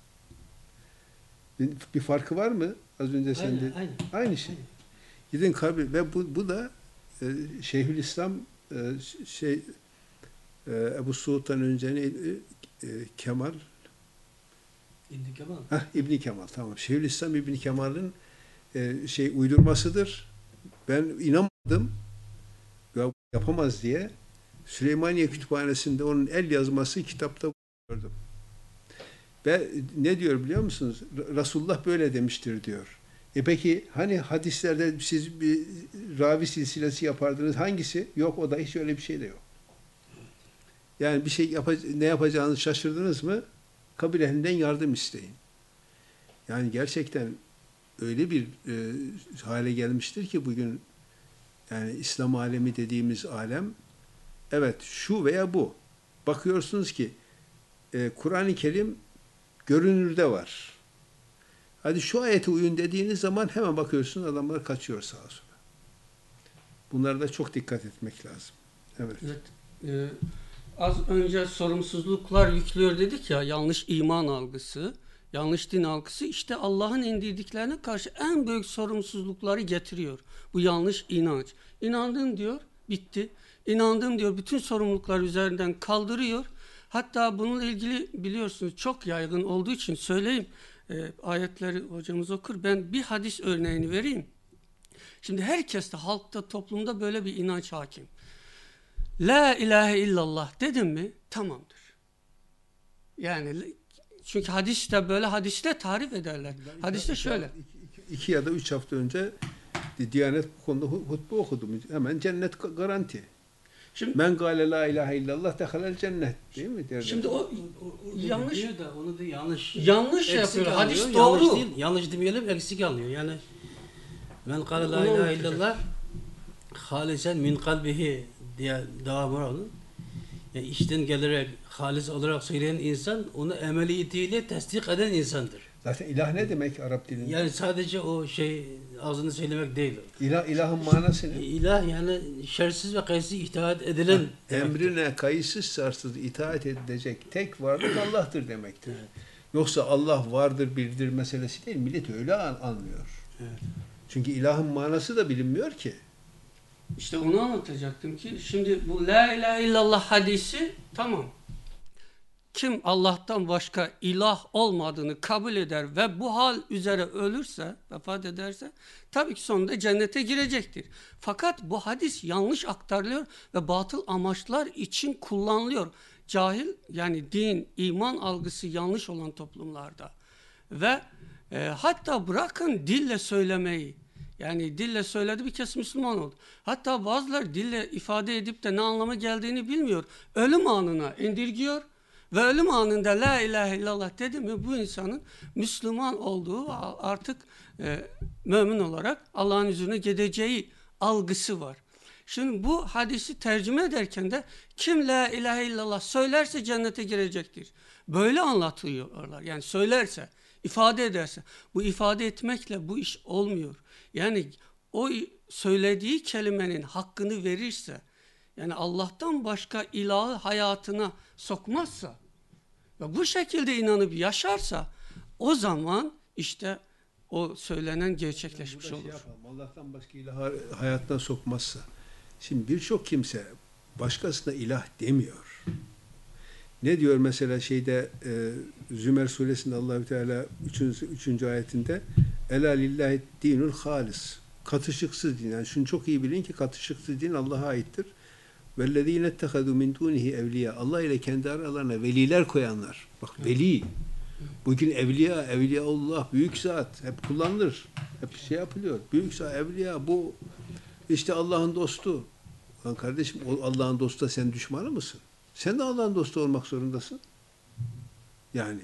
Bir farkı var mı? Az önce sen de aynı şey. Aynen. Gidin kabir ve bu da Şeyhülislam Ebu Suud'dan önce neydi? Kemal İbni Kemal tamam. Şeyhülislam İbni Kemal'in uydurmasıdır. Ben inanmadım ya yapamaz diye Süleymaniye Kütüphanesi'nde onun el yazması kitapta gördüm. Ve ne diyor biliyor musunuz? Resulullah böyle demiştir diyor. Peki hani hadislerde siz bir ravi silsilesi yapardınız hangisi? Yok o da hiç öyle bir şey de yok. Yani bir şey ne yapacağınızı şaşırdınız mı? Kabir ehlinden yardım isteyin. Yani gerçekten öyle bir hale gelmiştir ki bugün yani İslam alemi dediğimiz alem evet şu veya bu. Bakıyorsunuz ki Kur'an-ı Kerim görünürde var. Hadi şu ayete uyun dediğiniz zaman hemen bakıyorsunuz adamlar kaçıyor sağa sola. Bunlara da çok dikkat etmek lazım. Evet. Az önce sorumsuzluklar yüklüyor dedik ya yanlış iman algısı, yanlış din algısı işte Allah'ın indirdiklerine karşı en büyük sorumsuzlukları getiriyor. Bu yanlış inanç. İnandın diyor, bitti. İnandım diyor, bütün sorumluluklar üzerinden kaldırıyor. Hatta bununla ilgili biliyorsunuz çok yaygın olduğu için söyleyeyim. Ayetleri hocamız okur. Ben bir hadis örneğini vereyim. Şimdi herkeste, halkta, toplumda böyle bir inanç hakim. La ilahe illallah dedim mi tamamdır. Yani çünkü hadiste böyle hadiste tarif ederler. Hadiste şöyle. 2 ya da 3 hafta önce Diyanet bu konuda hutbe okudu. Hemen cennet garanti. Şimdi, Men gâle la ilahe illallah dehalel cennet. Değil mi? Derler. şimdi o yanlış diyor da onu da yanlış yanlış eksik yapıyor. Hadis anlıyor. doğru. Yanlış değil. Yanlış demeyelim, eksik anlıyor. Yani men kâle la ilahe illallah halisen min kalbihi diye devam var onun. Yani içten gelerek halis olarak söyleyen insan onu emeliyetiyle tasdik eden insandır. Zaten ilah ne demek Arap dilinde? Yani sadece o şey ağzını söylemek değil. İlahın manası ne? İlah yani şersiz ve kayıtsız itaat edilen demektir. Emrine kayıtsız şartsız itaat edilecek tek varlık Allah'tır demektir. Yoksa Allah vardır bildir meselesi değil. Millet öyle anlıyor. Evet. Çünkü ilahın manası da bilinmiyor ki. İşte onu anlatacaktım ki şimdi bu la ilahe illallah hadisi tamam. Kim Allah'tan başka ilah olmadığını kabul eder ve bu hal üzere ölürse, vefat ederse tabii ki sonunda cennete girecektir. Fakat bu hadis yanlış aktarılıyor ve batıl amaçlar için kullanılıyor. Cahil yani din, iman algısı yanlış olan toplumlarda ve hatta bırakın dille söylemeyi. Yani dille söyledi bir kez Müslüman oldu. Hatta bazıları dille ifade edip de ne anlama geldiğini bilmiyor. Ölüm anına indirgiyor ve ölüm anında la ilahe illallah dedi mi bu insanın Müslüman olduğu artık mümin olarak Allah'ın huzuruna gideceği algısı var. Şimdi bu hadisi tercüme ederken de kim la ilahe illallah söylerse cennete girecektir. Böyle anlatıyorlar. Yani söylerse, ifade ederse. Bu ifade etmekle bu iş olmuyor. Yani o söylediği kelimenin hakkını verirse, yani Allah'tan başka ilahı hayatına sokmazsa ve bu şekilde inanıp yaşarsa o zaman işte o söylenen gerçekleşmiş olur. Allah'tan başka ilahı hayatına sokmazsa. Şimdi birçok kimse başkasına ilah demiyor. Ne diyor mesela şeyde Zümer suresinde Allahü Teala 3. ayetinde Ela lillahi dinul halis. Katışıksız din. Yani şunu çok iyi bilin ki katışıksız din Allah'a aittir. Vellezîne ettehadû min dûnihi evliya. Allah ile kendi aralarına veliler koyanlar. Bak veli. Bugün evliya, evliyaullah, büyük zat hep kullanılır. Hep şey yapılıyor. Büyük zat, evliya bu işte Allah'ın dostu. Lan kardeşim o Allah'ın dostu da sen düşmanı mısın? Sen de Allah'ın dostu olmak zorundasın. Yani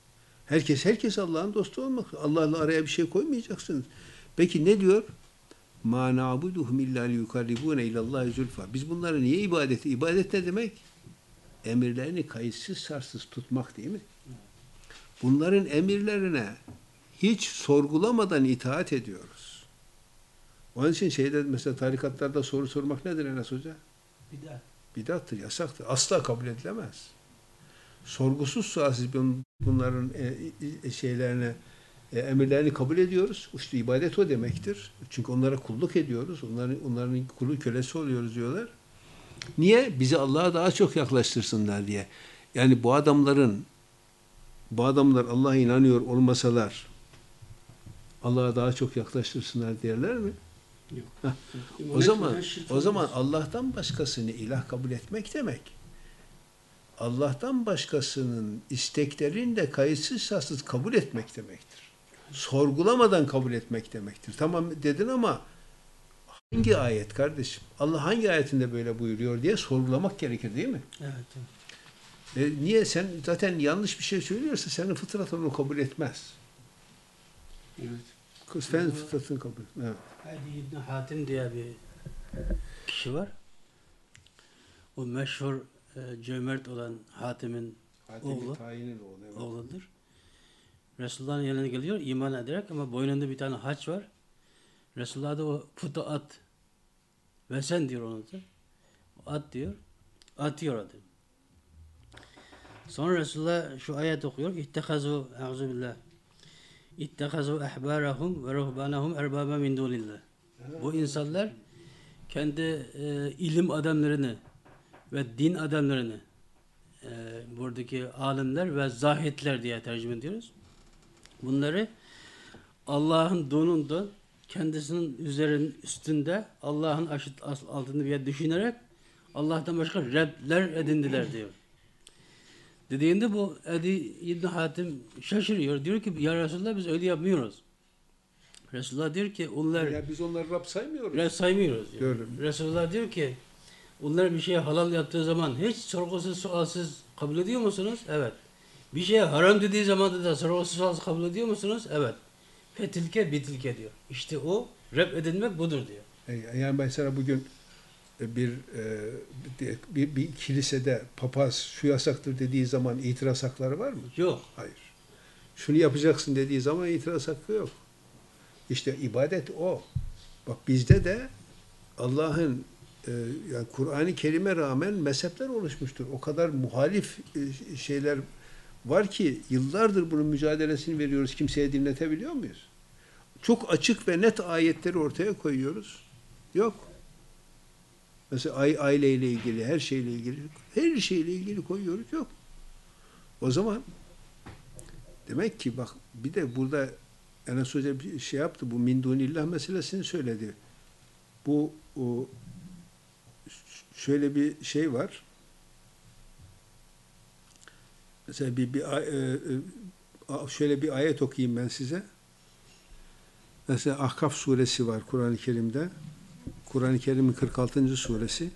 herkes Allah'ın dostu olmak. Allah'la araya bir şey koymayacaksınız. Peki ne diyor? Ma na'buduhum illa liyukarribuna ilallahi zulfa. Biz bunları niye ibadet? İbadet ne demek? Emirlerini kayıtsız şartsız tutmak değil mi? Bunların emirlerine hiç sorgulamadan itaat ediyoruz. Onun için şeyde mesela tarikatlarda soru sormak nedir Enes Hoca? Bidat. Bidattır, yasaktır. Asla kabul edilemez. Sorgusuz sualsiz bunların şeylerine emirlerini kabul ediyoruz. İşte ibadet o demektir. Çünkü onlara kulluk ediyoruz. Onların kulu kölesi oluyoruz diyorlar. Niye? Bizi Allah'a daha çok yaklaştırsınlar diye. Yani bu adamlar Allah'a inanıyor olmasalar Allah'a daha çok yaklaştırsınlar derler mi? Yok. O zaman Allah'tan başkasını ilah kabul etmek demek. Allah'tan başkasının isteklerini de kayıtsız şartsız kabul etmek demektir. Sorgulamadan kabul etmek demektir. Tamam dedin ama hangi ayet kardeşim? Allah hangi ayetinde böyle buyuruyor diye sorgulamak gerekir değil mi? Evet. Niye sen zaten yanlış bir şey söylüyorsa senin fıtratın onu kabul etmez. Evet. Senin fıtratını kabul etmez. Evet. Adi İbni Hatim diye bir kişi var. O meşhur cömert olan Hatim'in oğlu. Evet. Oğludur. Resulullah'ın yanına geliyor iman ederek ama boynunda bir tane haç var. Resulullah da o putu at. Ve sen diyor ona da. At diyor. Atıyor adam. Sonra Resulullah şu ayet okuyor. İttehazu euzubillah. İttehazu ehbarahum ve ruhbanahum erbaba min dunillah. Bu insanlar kendi ilim adamlarını ve din adamlarını buradaki alimler ve zahitler diye tercüme ediyoruz. Bunları Allah'ın donundan kendisinin üstünde Allah'ın altında bir yer düşünerek Allah'tan başka Rabler edindiler diyor. Dediğinde bu Adi İbn Hatim şaşırıyor. Diyor ki ya Resulallah biz öyle yapmıyoruz. Resulullah diyor ki onlar Ya biz onları Rab saymıyoruz. saymıyoruz. Yani. Diyorum. Resulullah diyor ki onlar bir şeye halal yaptığı zaman hiç sorgusuz sualsiz kabul ediyor musunuz? Evet. Bir şeye haram dediği zaman da sorgusuz sualsiz kabul ediyor musunuz? Evet. Fetilke bitilke diyor. İşte o Rab edinmek budur diyor. Yani mesela bugün bir kilisede papaz şu yasaktır dediği zaman itiraz hakları var mı? Yok. Hayır. Şunu yapacaksın dediği zaman itiraz hakkı yok. İşte ibadet o. Bak bizde de Allah'ın yani Kur'an-ı Kerim'e rağmen mezhepler oluşmuştur. O kadar muhalif şeyler var ki yıllardır bunun mücadelesini veriyoruz. Kimseye dinletebiliyor muyuz? Çok açık ve net ayetleri ortaya koyuyoruz. Yok. Mesela aileyle ilgili, her şeyle ilgili koyuyoruz. Yok. O zaman demek ki bak bir de burada Enes Hoca bir şey yaptı. Bu min dunillah meselesini söyledi. Bu şöyle bir şey var. Mesela şöyle bir ayet okuyayım ben size. Mesela Ahkaf suresi var Kur'an-ı Kerim'de. Kur'an-ı Kerim'in 46. suresi.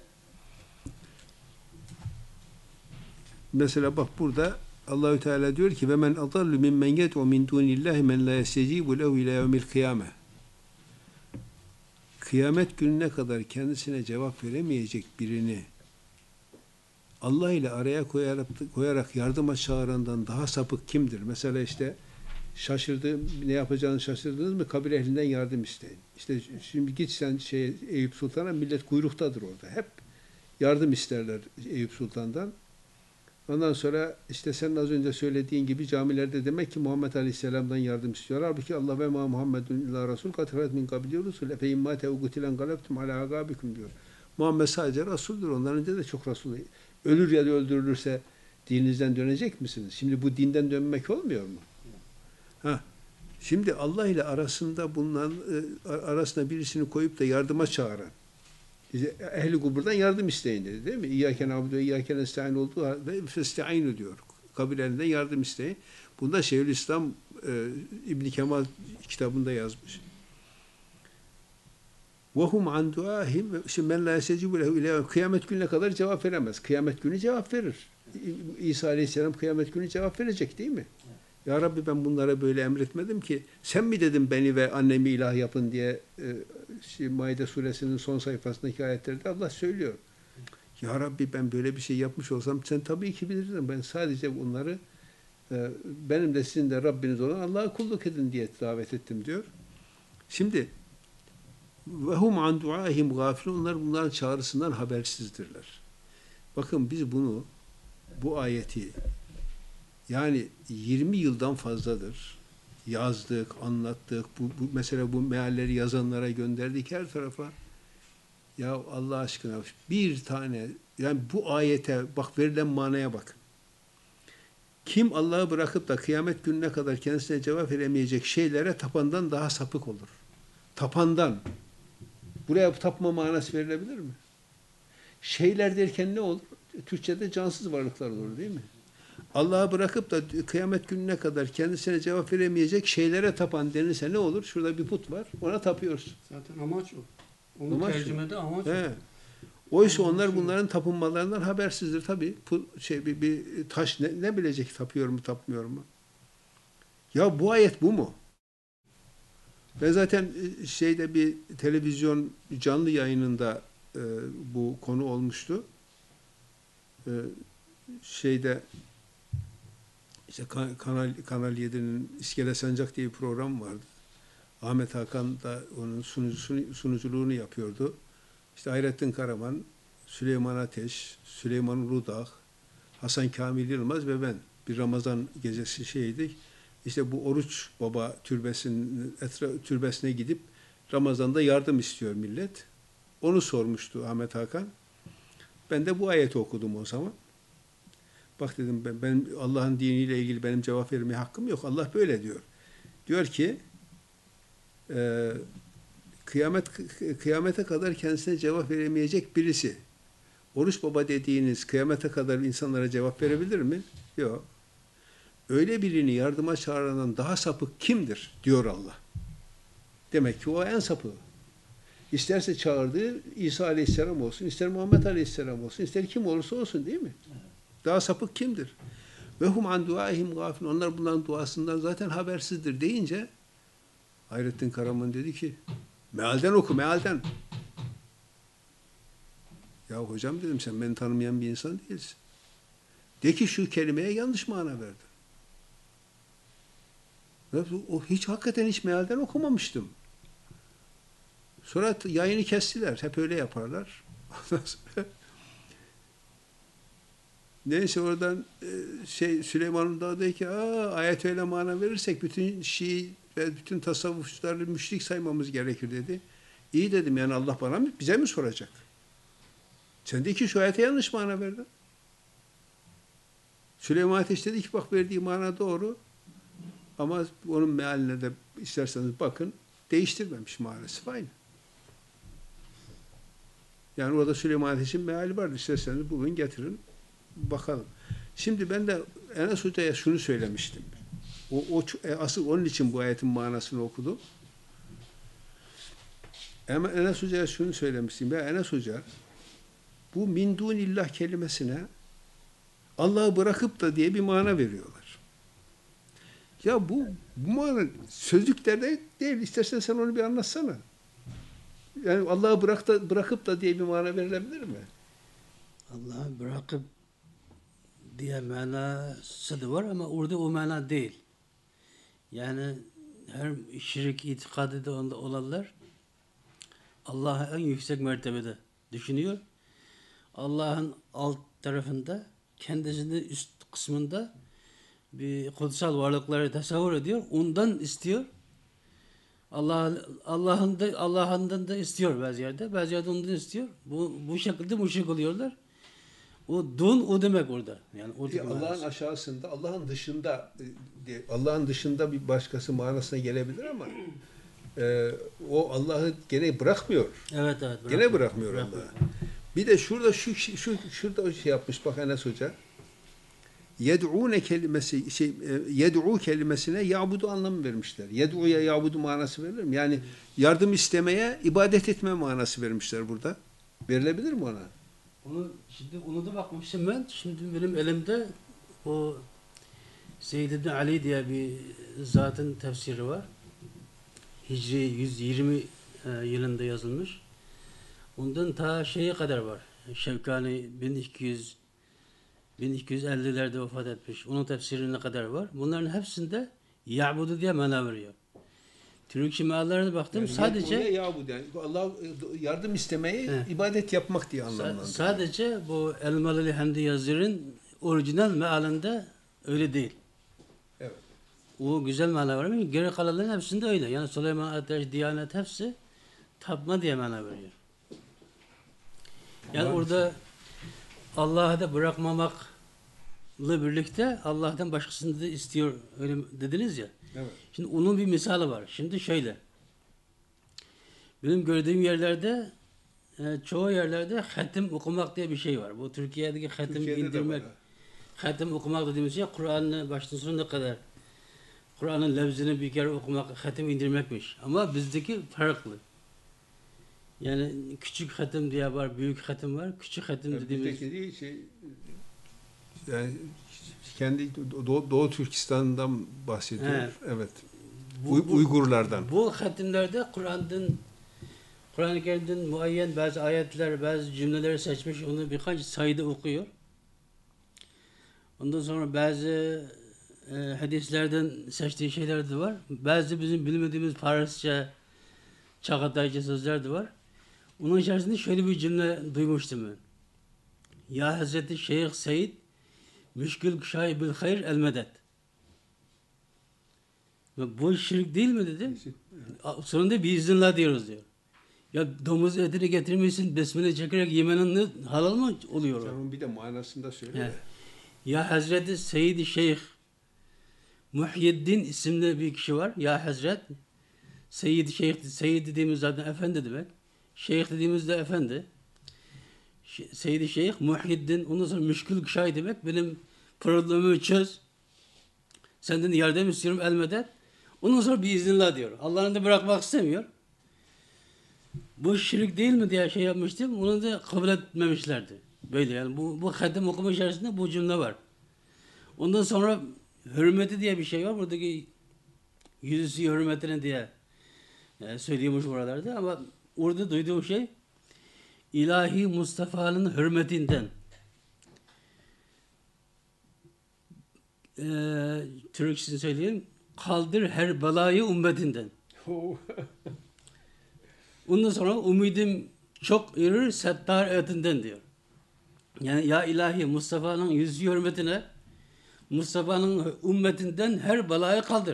Mesela bak burada Allahü Teala diyor ki ve men adallu mimmen yed'u min dunillahi men la yestecibu lehu ila yevmil kıyame. Kıyamet gününe kadar kendisine cevap veremeyecek birini Allah ile araya koyarak yardıma çağırandan daha sapık kimdir? Mesela işte ne yapacağını şaşırdınız mı? Kabir ehlinden yardım isteyin. İşte şimdi git sen Eyüp Sultan'a, millet kuyruktadır orada. Hep yardım isterler Eyüp Sultan'dan. Ondan sonra işte senin az önce söylediğin gibi camilerde demek ki Muhammed Aleyhisselam'dan yardım istiyor. Halbuki Allah ve ma Muhammedun illa Resul katret min kabili rusul efe imma teugutilen galebtum ala agabikum diyor. Muhammed sadece Resul'dür. Ondan önce de çok Resul. Ölür ya da öldürülürse dininizden dönecek misiniz? Şimdi bu dinden dönmek olmuyor mu? Ha. Şimdi Allah ile arasında bulunan arasına birisini koyup da yardıma çağıran ehli kuburdan yardım isteyin dedi değil mi? İyyâke na'budu ve iyyâke nestaîn olduğu ve festa'inu diyor. Kabirlerinden yardım isteyin. Bunda Şeyhülislam İbn Kemal kitabında yazmış. وَهُمْ عَنْ دُعَاهِمْ men la yestecibu lehu ila kıyamet gününe kadar cevap veremez. Kıyamet günü cevap verir. İsa Aleyhisselam kıyamet günü cevap verecek değil mi? Ya Rabbi ben bunlara böyle emretmedim ki sen mi dedin beni ve annemi ilah yapın diye Maide suresinin son sayfasındaki ayetlerde Allah söylüyor. Ya Rabbi ben böyle bir şey yapmış olsam sen tabii ki bilirdin. Ben sadece bunları benim de sizin de Rabbiniz olan Allah'a kulluk edin diye davet ettim diyor. Şimdi ve hum an duahim gafilun. Onlar bunların çağrısından habersizdirler. Bakın biz bu ayeti yani 20 yıldan fazladır yazdık, anlattık. Mesela bu mealleri yazanlara gönderdik her tarafa. Ya Allah aşkına bir tane yani bu ayete bak verilen manaya bak. Kim Allah'ı bırakıp da kıyamet gününe kadar kendisine cevap veremeyecek şeylere tapandan daha sapık olur. Tapandan. Buraya tapma manası verilebilir mi? Şeyler derken ne olur? Türkçe'de cansız varlıklar olur değil mi? Allah'ı bırakıp da kıyamet gününe kadar kendisine cevap veremeyecek şeylere tapan denirse ne olur? Şurada bir put var. Ona tapıyorsun. Zaten amaç o. Onun Amaç tercümede amaç o. Oysa onlar bunların tapınmalarından habersizdir tabii. Bir taş ne bilecek tapıyor mu tapmıyor mu? Ya bu ayet bu mu? Ben zaten bir televizyon canlı yayınında bu konu olmuştu. İşte Kanal 7'nin İskele Sancak diye bir program vardı. Ahmet Hakan da onun sunuculuğunu yapıyordu. İşte Hayrettin Karaman, Süleyman Ateş, Süleyman Uludağ, Hasan Kamil Yılmaz ve ben bir Ramazan gecesi İşte bu Oruç Baba türbesine gidip Ramazan'da yardım istiyor millet. Onu sormuştu Ahmet Hakan. Ben de bu ayeti okudum o zaman. Bak dedim ben Allah'ın diniyle ilgili benim cevap vermeye hakkım yok. Allah böyle diyor. Diyor ki kıyamete kadar kendisine cevap veremeyecek birisi. Oruç Baba dediğiniz kıyamete kadar insanlara cevap verebilir mi? Yok. Öyle birini yardıma çağırandan daha sapık kimdir? Diyor Allah. Demek ki o en sapığı. İsterse çağırdığı İsa Aleyhisselam olsun, ister Muhammed Aleyhisselam olsun, ister kim olursa olsun, değil mi? Daha sapık kimdir? Ve hum an duaihim gafilun. Onlar bunların duasından zaten habersizdir deyince Hayrettin Karaman dedi ki mealden oku, mealden. Ya hocam dedim, sen beni tanımayan bir insan değilsin. De ki şu kelimeye yanlış mana verdin. O hiç hakikaten hiç mealden okumamıştım. Sonra yayını kestiler. Hep öyle yaparlar. Ondan sonra neyse oradan Süleyman'ın Dağı'da ki ayet öyle mana verirsek bütün Şii ve bütün tasavvufçuları müşrik saymamız gerekir dedi. İyi dedim, yani Allah bana mı, bize mi soracak? Sen de ki şu ayete yanlış mana verdin. Süleyman Ateş dedi ki bak, verdiği mana doğru ama onun mealine de isterseniz bakın, değiştirmemiş, maalesef aynı. Yani orada Süleyman Ateş'in meali vardı. İsterseniz bugün getirin, bakalım. Şimdi ben de Enes Hoca'ya şunu söylemiştim. Asıl onun için bu ayetin manasını okudum. Ama Enes Hoca'ya şunu söylemiştim. Ya Enes Hoca, bu min dunillah kelimesine Allah'ı bırakıp da diye bir mana veriyorlar. Ya bu mana sözlüklerde değil. İstersen sen onu bir anlatsana. Yani Allah'ı bırakıp da diye bir mana verilebilir mi? Allah'ı bırakıp diye manası da var ama orada o mana değil. Yani her şirk itikadı da onda olanlar Allah'ı en yüksek mertebede düşünüyor. Allah'ın alt tarafında, kendisinin üst kısmında bir kutsal varlıkları tasavvur ediyor. Ondan istiyor. Allah'ından da istiyor bazı yerde. Bazı yerde ondan istiyor. Bu şekilde müşrik oluyorlar. O demek orada. Yani Allah'ın aşağısında, Allah'ın dışında bir başkası manasına gelebilir ama o Allah'ı gene bırakmıyor. Evet. Gene bırakmıyor Allah'ı. Bir de şurada şurada yapmış bak Enes Hoca. Yed'ûne kelimesi yed'û kelimesine ya'budu anlamı vermişler. Yed'ûya ya'budu manası verilir mi? Yani yardım istemeye ibadet etme manası vermişler burada. Verilebilir mi ona? Onu da bakmışım ben. Şimdi benim elimde o Seyyid İbni Ali diye bir zatın tefsiri var. Hicri 120 yılında yazılmış. Ondan ta şeye kadar var. Şevkani 1250'lerde vefat etmiş. Onun tefsirine kadar var. Bunların hepsinde ya'budu diye mana veriyor. Türkçe meallerine baktım. Yani sadece ya'budu, yani Allah yardım istemeyi ibadet yapmak diye anlamlandırıyor. Sadece bu Elmalılı Hamdi Yazır'ın orijinal mealinde öyle değil. Evet. O güzel mana var ama geri kalanların hepsinde öyle. Yani Süleyman Ateş, Diyanet hepsi tapma diye mana veriyor. Yani orada Allah'ı da bırakmamakla birlikte Allah'tan başkasını da istiyor, öyle dediniz ya. Evet. Şimdi onun bir misali var. Şimdi şöyle. Benim gördüğüm yerlerde çoğu yerlerde hatim okumak diye bir şey var. Bu Türkiye'deki hatim indirmek, hatim okumak dediğimiz şey Kur'an'ı baştan sonuna kadar Kur'an'ın lafzını bir kere okumak, hatim indirmekmiş. Ama bizdeki farklı. Yani küçük hatim diye var, büyük hatim var. Küçük hatim dediğimiz... Yani kendi Doğu Türkistan'dan bahsediyor. Evet. Uygurlardan. Bu hatimlerde Kur'an-ı Kerim'den muayyen bazı ayetler, bazı cümleleri seçmiş, onu birkaç sayıda okuyor. Ondan sonra bazı hadislerden seçtiği şeyler de var. Bazı bizim bilmediğimiz Farsça, Çağatayca sözler de var. Onun içerisinde şöyle bir cümle duymuştum ben. Ya Hazreti Şeyh Seyyid müşkül kuşay bil hayr el medet. Bu şirk değil mi dedi. Sonunda biiznillah diyoruz diyor. Ya domuz etini getirmişsin, besmele çekerek yemenin halal mı oluyor? Sen bir de manasında söyle. Ya Hazreti Seyyid Şeyh Muhyiddin isimli bir kişi var. Ya Hazret Seyyid Şeyh, Seyyid dediğimiz zaten efendi demek. Şeyh dediğimiz de efendi. Seyyid Şeyh Muhyiddin, ondan sonra müşkül kuşay demek. Benim problemimi çöz. Senden yardım istiyorum el medet. Ondan sonra biiznillah diyor. Allah'ın da bırakmak istemiyor. Bu şirk değil mi diye şey yapmıştım. Onu da kabul etmemişlerdi. Böyle yani bu hatim okuma içerisinde bu cümle var. Ondan sonra hürmeti diye bir şey var. Buradaki yüzüsü hürmetine diye söylüyormuş buralarda ama orada duyduğum şey İlahi Mustafa'nın hürmetinden. Türkçesini söyleyeyim. Kaldır her belayı ümmetinden. Ondan sonra umidim çok erir settar etinden diyor. Yani ya ilahi Mustafa'nın yüzü hürmetine Mustafa'nın ümmetinden her belayı kaldır.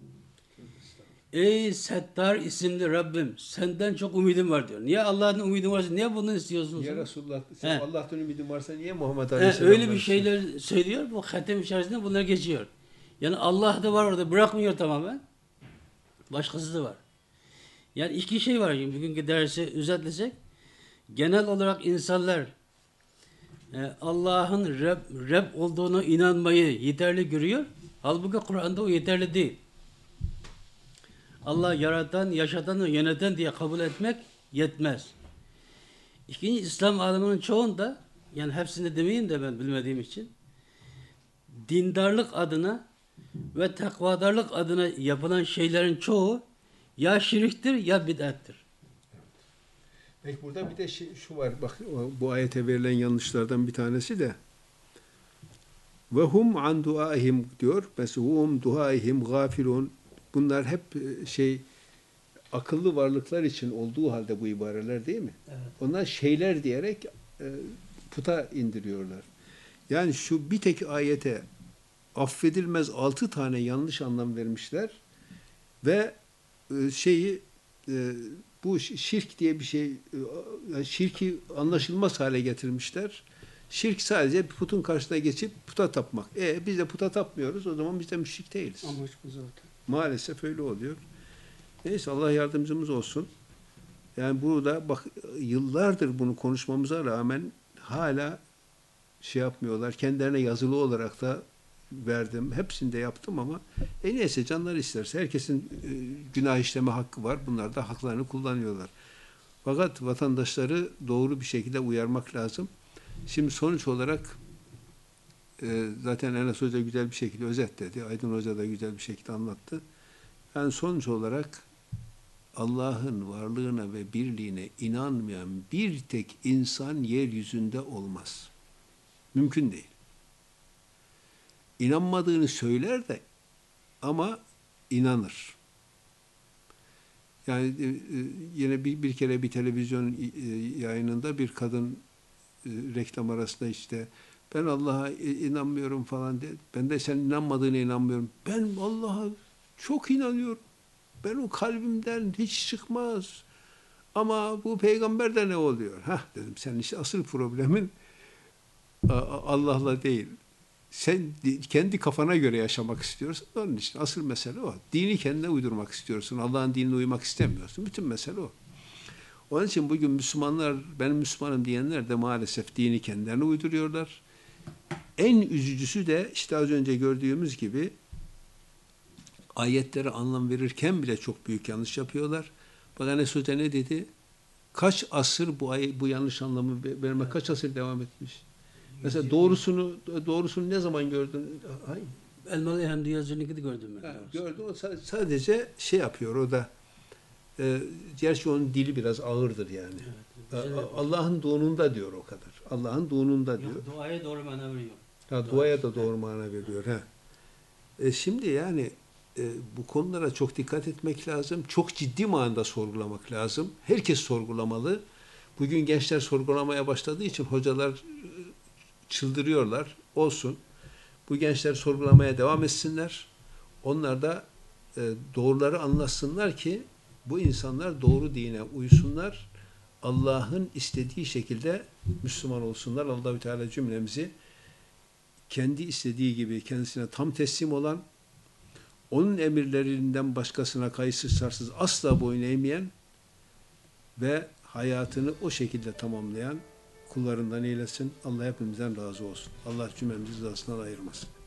Ey Settar isimli Rabbim senden çok ümidim var diyor. Niye Allah'ın ümidi varsa niye bundan istiyorsunuz? Ya Resulullah, sen He. Allah'tan ümidin varsa niye Muhammed Aleyhisselam Öyle bir şeyler söylüyor. Bu hatem içerisinde bunlar geçiyor. Yani Allah da var orada bırakmıyor tamamen. Başkası da var. Yani iki şey var. Şimdi bugünkü dersi özetlesek genel olarak insanlar Allah'ın Rab olduğuna inanmayı yeterli görüyor. Halbuki Kur'an'da o yeterli değil. Allah yaratan, yaşatan ve yöneten diye kabul etmek yetmez. İkinci İslam aleminin çoğunda, yani hepsini demeyeyim de ben bilmediğim için, dindarlık adına ve takvadarlık adına yapılan şeylerin çoğu ya şirktir ya bid'attir. Peki burada bir de şu var, bak bu ayete verilen yanlışlardan bir tanesi de ve hum an duaihim diyor. Mesela hum duaihim gafilun. Bunlar hep akıllı varlıklar için olduğu halde bu ibareler değil mi? Evet. Onlar şeyler diyerek puta indiriyorlar. Yani şu bir tek ayete affedilmez 6 tane yanlış anlam vermişler ve bu şirk diye bir şey, şirki anlaşılmaz hale getirmişler. Şirk sadece putun karşısına geçip puta tapmak. Biz de puta tapmıyoruz, o zaman biz de müşrik değiliz. Amaç bu zaten. Maalesef öyle oluyor. Neyse Allah yardımcımız olsun. Yani burada bak yıllardır bunu konuşmamıza rağmen hala yapmıyorlar. Kendilerine yazılı olarak da verdim. Hepsini de yaptım ama neyse canları isterse. Herkesin günah işleme hakkı var. Bunlar da haklarını kullanıyorlar. Fakat vatandaşları doğru bir şekilde uyarmak lazım. Şimdi sonuç olarak zaten Enes Hoca güzel bir şekilde özetledi. Aydın Hoca da güzel bir şekilde anlattı. Yani sonuç olarak Allah'ın varlığına ve birliğine inanmayan bir tek insan yeryüzünde olmaz. Mümkün değil. İnanmadığını söyler de ama inanır. Yani yine bir kere bir televizyon yayınında bir kadın reklam arasında işte ben Allah'a inanmıyorum falan dedi. Ben de sen inanmadığına inanmıyorum. Ben Allah'a çok inanıyorum. Ben o kalbimden hiç çıkmaz. Ama bu peygamberde ne oluyor? Dedim sen işte asıl problemin Allah'la değil. Sen kendi kafana göre yaşamak istiyorsun. Onun için asıl mesele o. Dini kendine uydurmak istiyorsun. Allah'ın dinine uymak istemiyorsun. Bütün mesele o. Onun için bugün Müslümanlar, ben Müslümanım diyenler de maalesef dini kendilerine uyduruyorlar. En üzücüsü de işte az önce gördüğümüz gibi ayetlere anlam verirken bile çok büyük yanlış yapıyorlar. Bak Enes Hoca ne dedi? Kaç asır bu yanlış anlamı verme kaç asır devam etmiş? Mesela doğrusunu ne zaman gördün? Hayır. Elmalı Hamdi Yazıcı'nınkini gördüm ben. Gördüm. O sadece yapıyor o da. Gerçi onun dili biraz ağırdır yani. Evet, Allah'ın doğununda diyor o kadar. Allah'ın doğununda diyor. Yok, duaya doğru mana veriyor. Duaya da doğru mana veriyor. Şimdi yani bu konulara çok dikkat etmek lazım. Çok ciddi manada sorgulamak lazım. Herkes sorgulamalı. Bugün gençler sorgulamaya başladığı için hocalar çıldırıyorlar. Olsun. Bu gençler sorgulamaya devam etsinler. Onlar da doğruları anlatsınlar ki bu insanlar doğru dine uysunlar. Allah'ın istediği şekilde Müslüman olsunlar. Allah-u Teala cümlemizi kendi istediği gibi kendisine tam teslim olan, onun emirlerinden başkasına kayıtsız şartsız asla boyun eğmeyen ve hayatını o şekilde tamamlayan kullarından eylesin. Allah hepimizden razı olsun. Allah cümlemizi rızasından ayırmasın.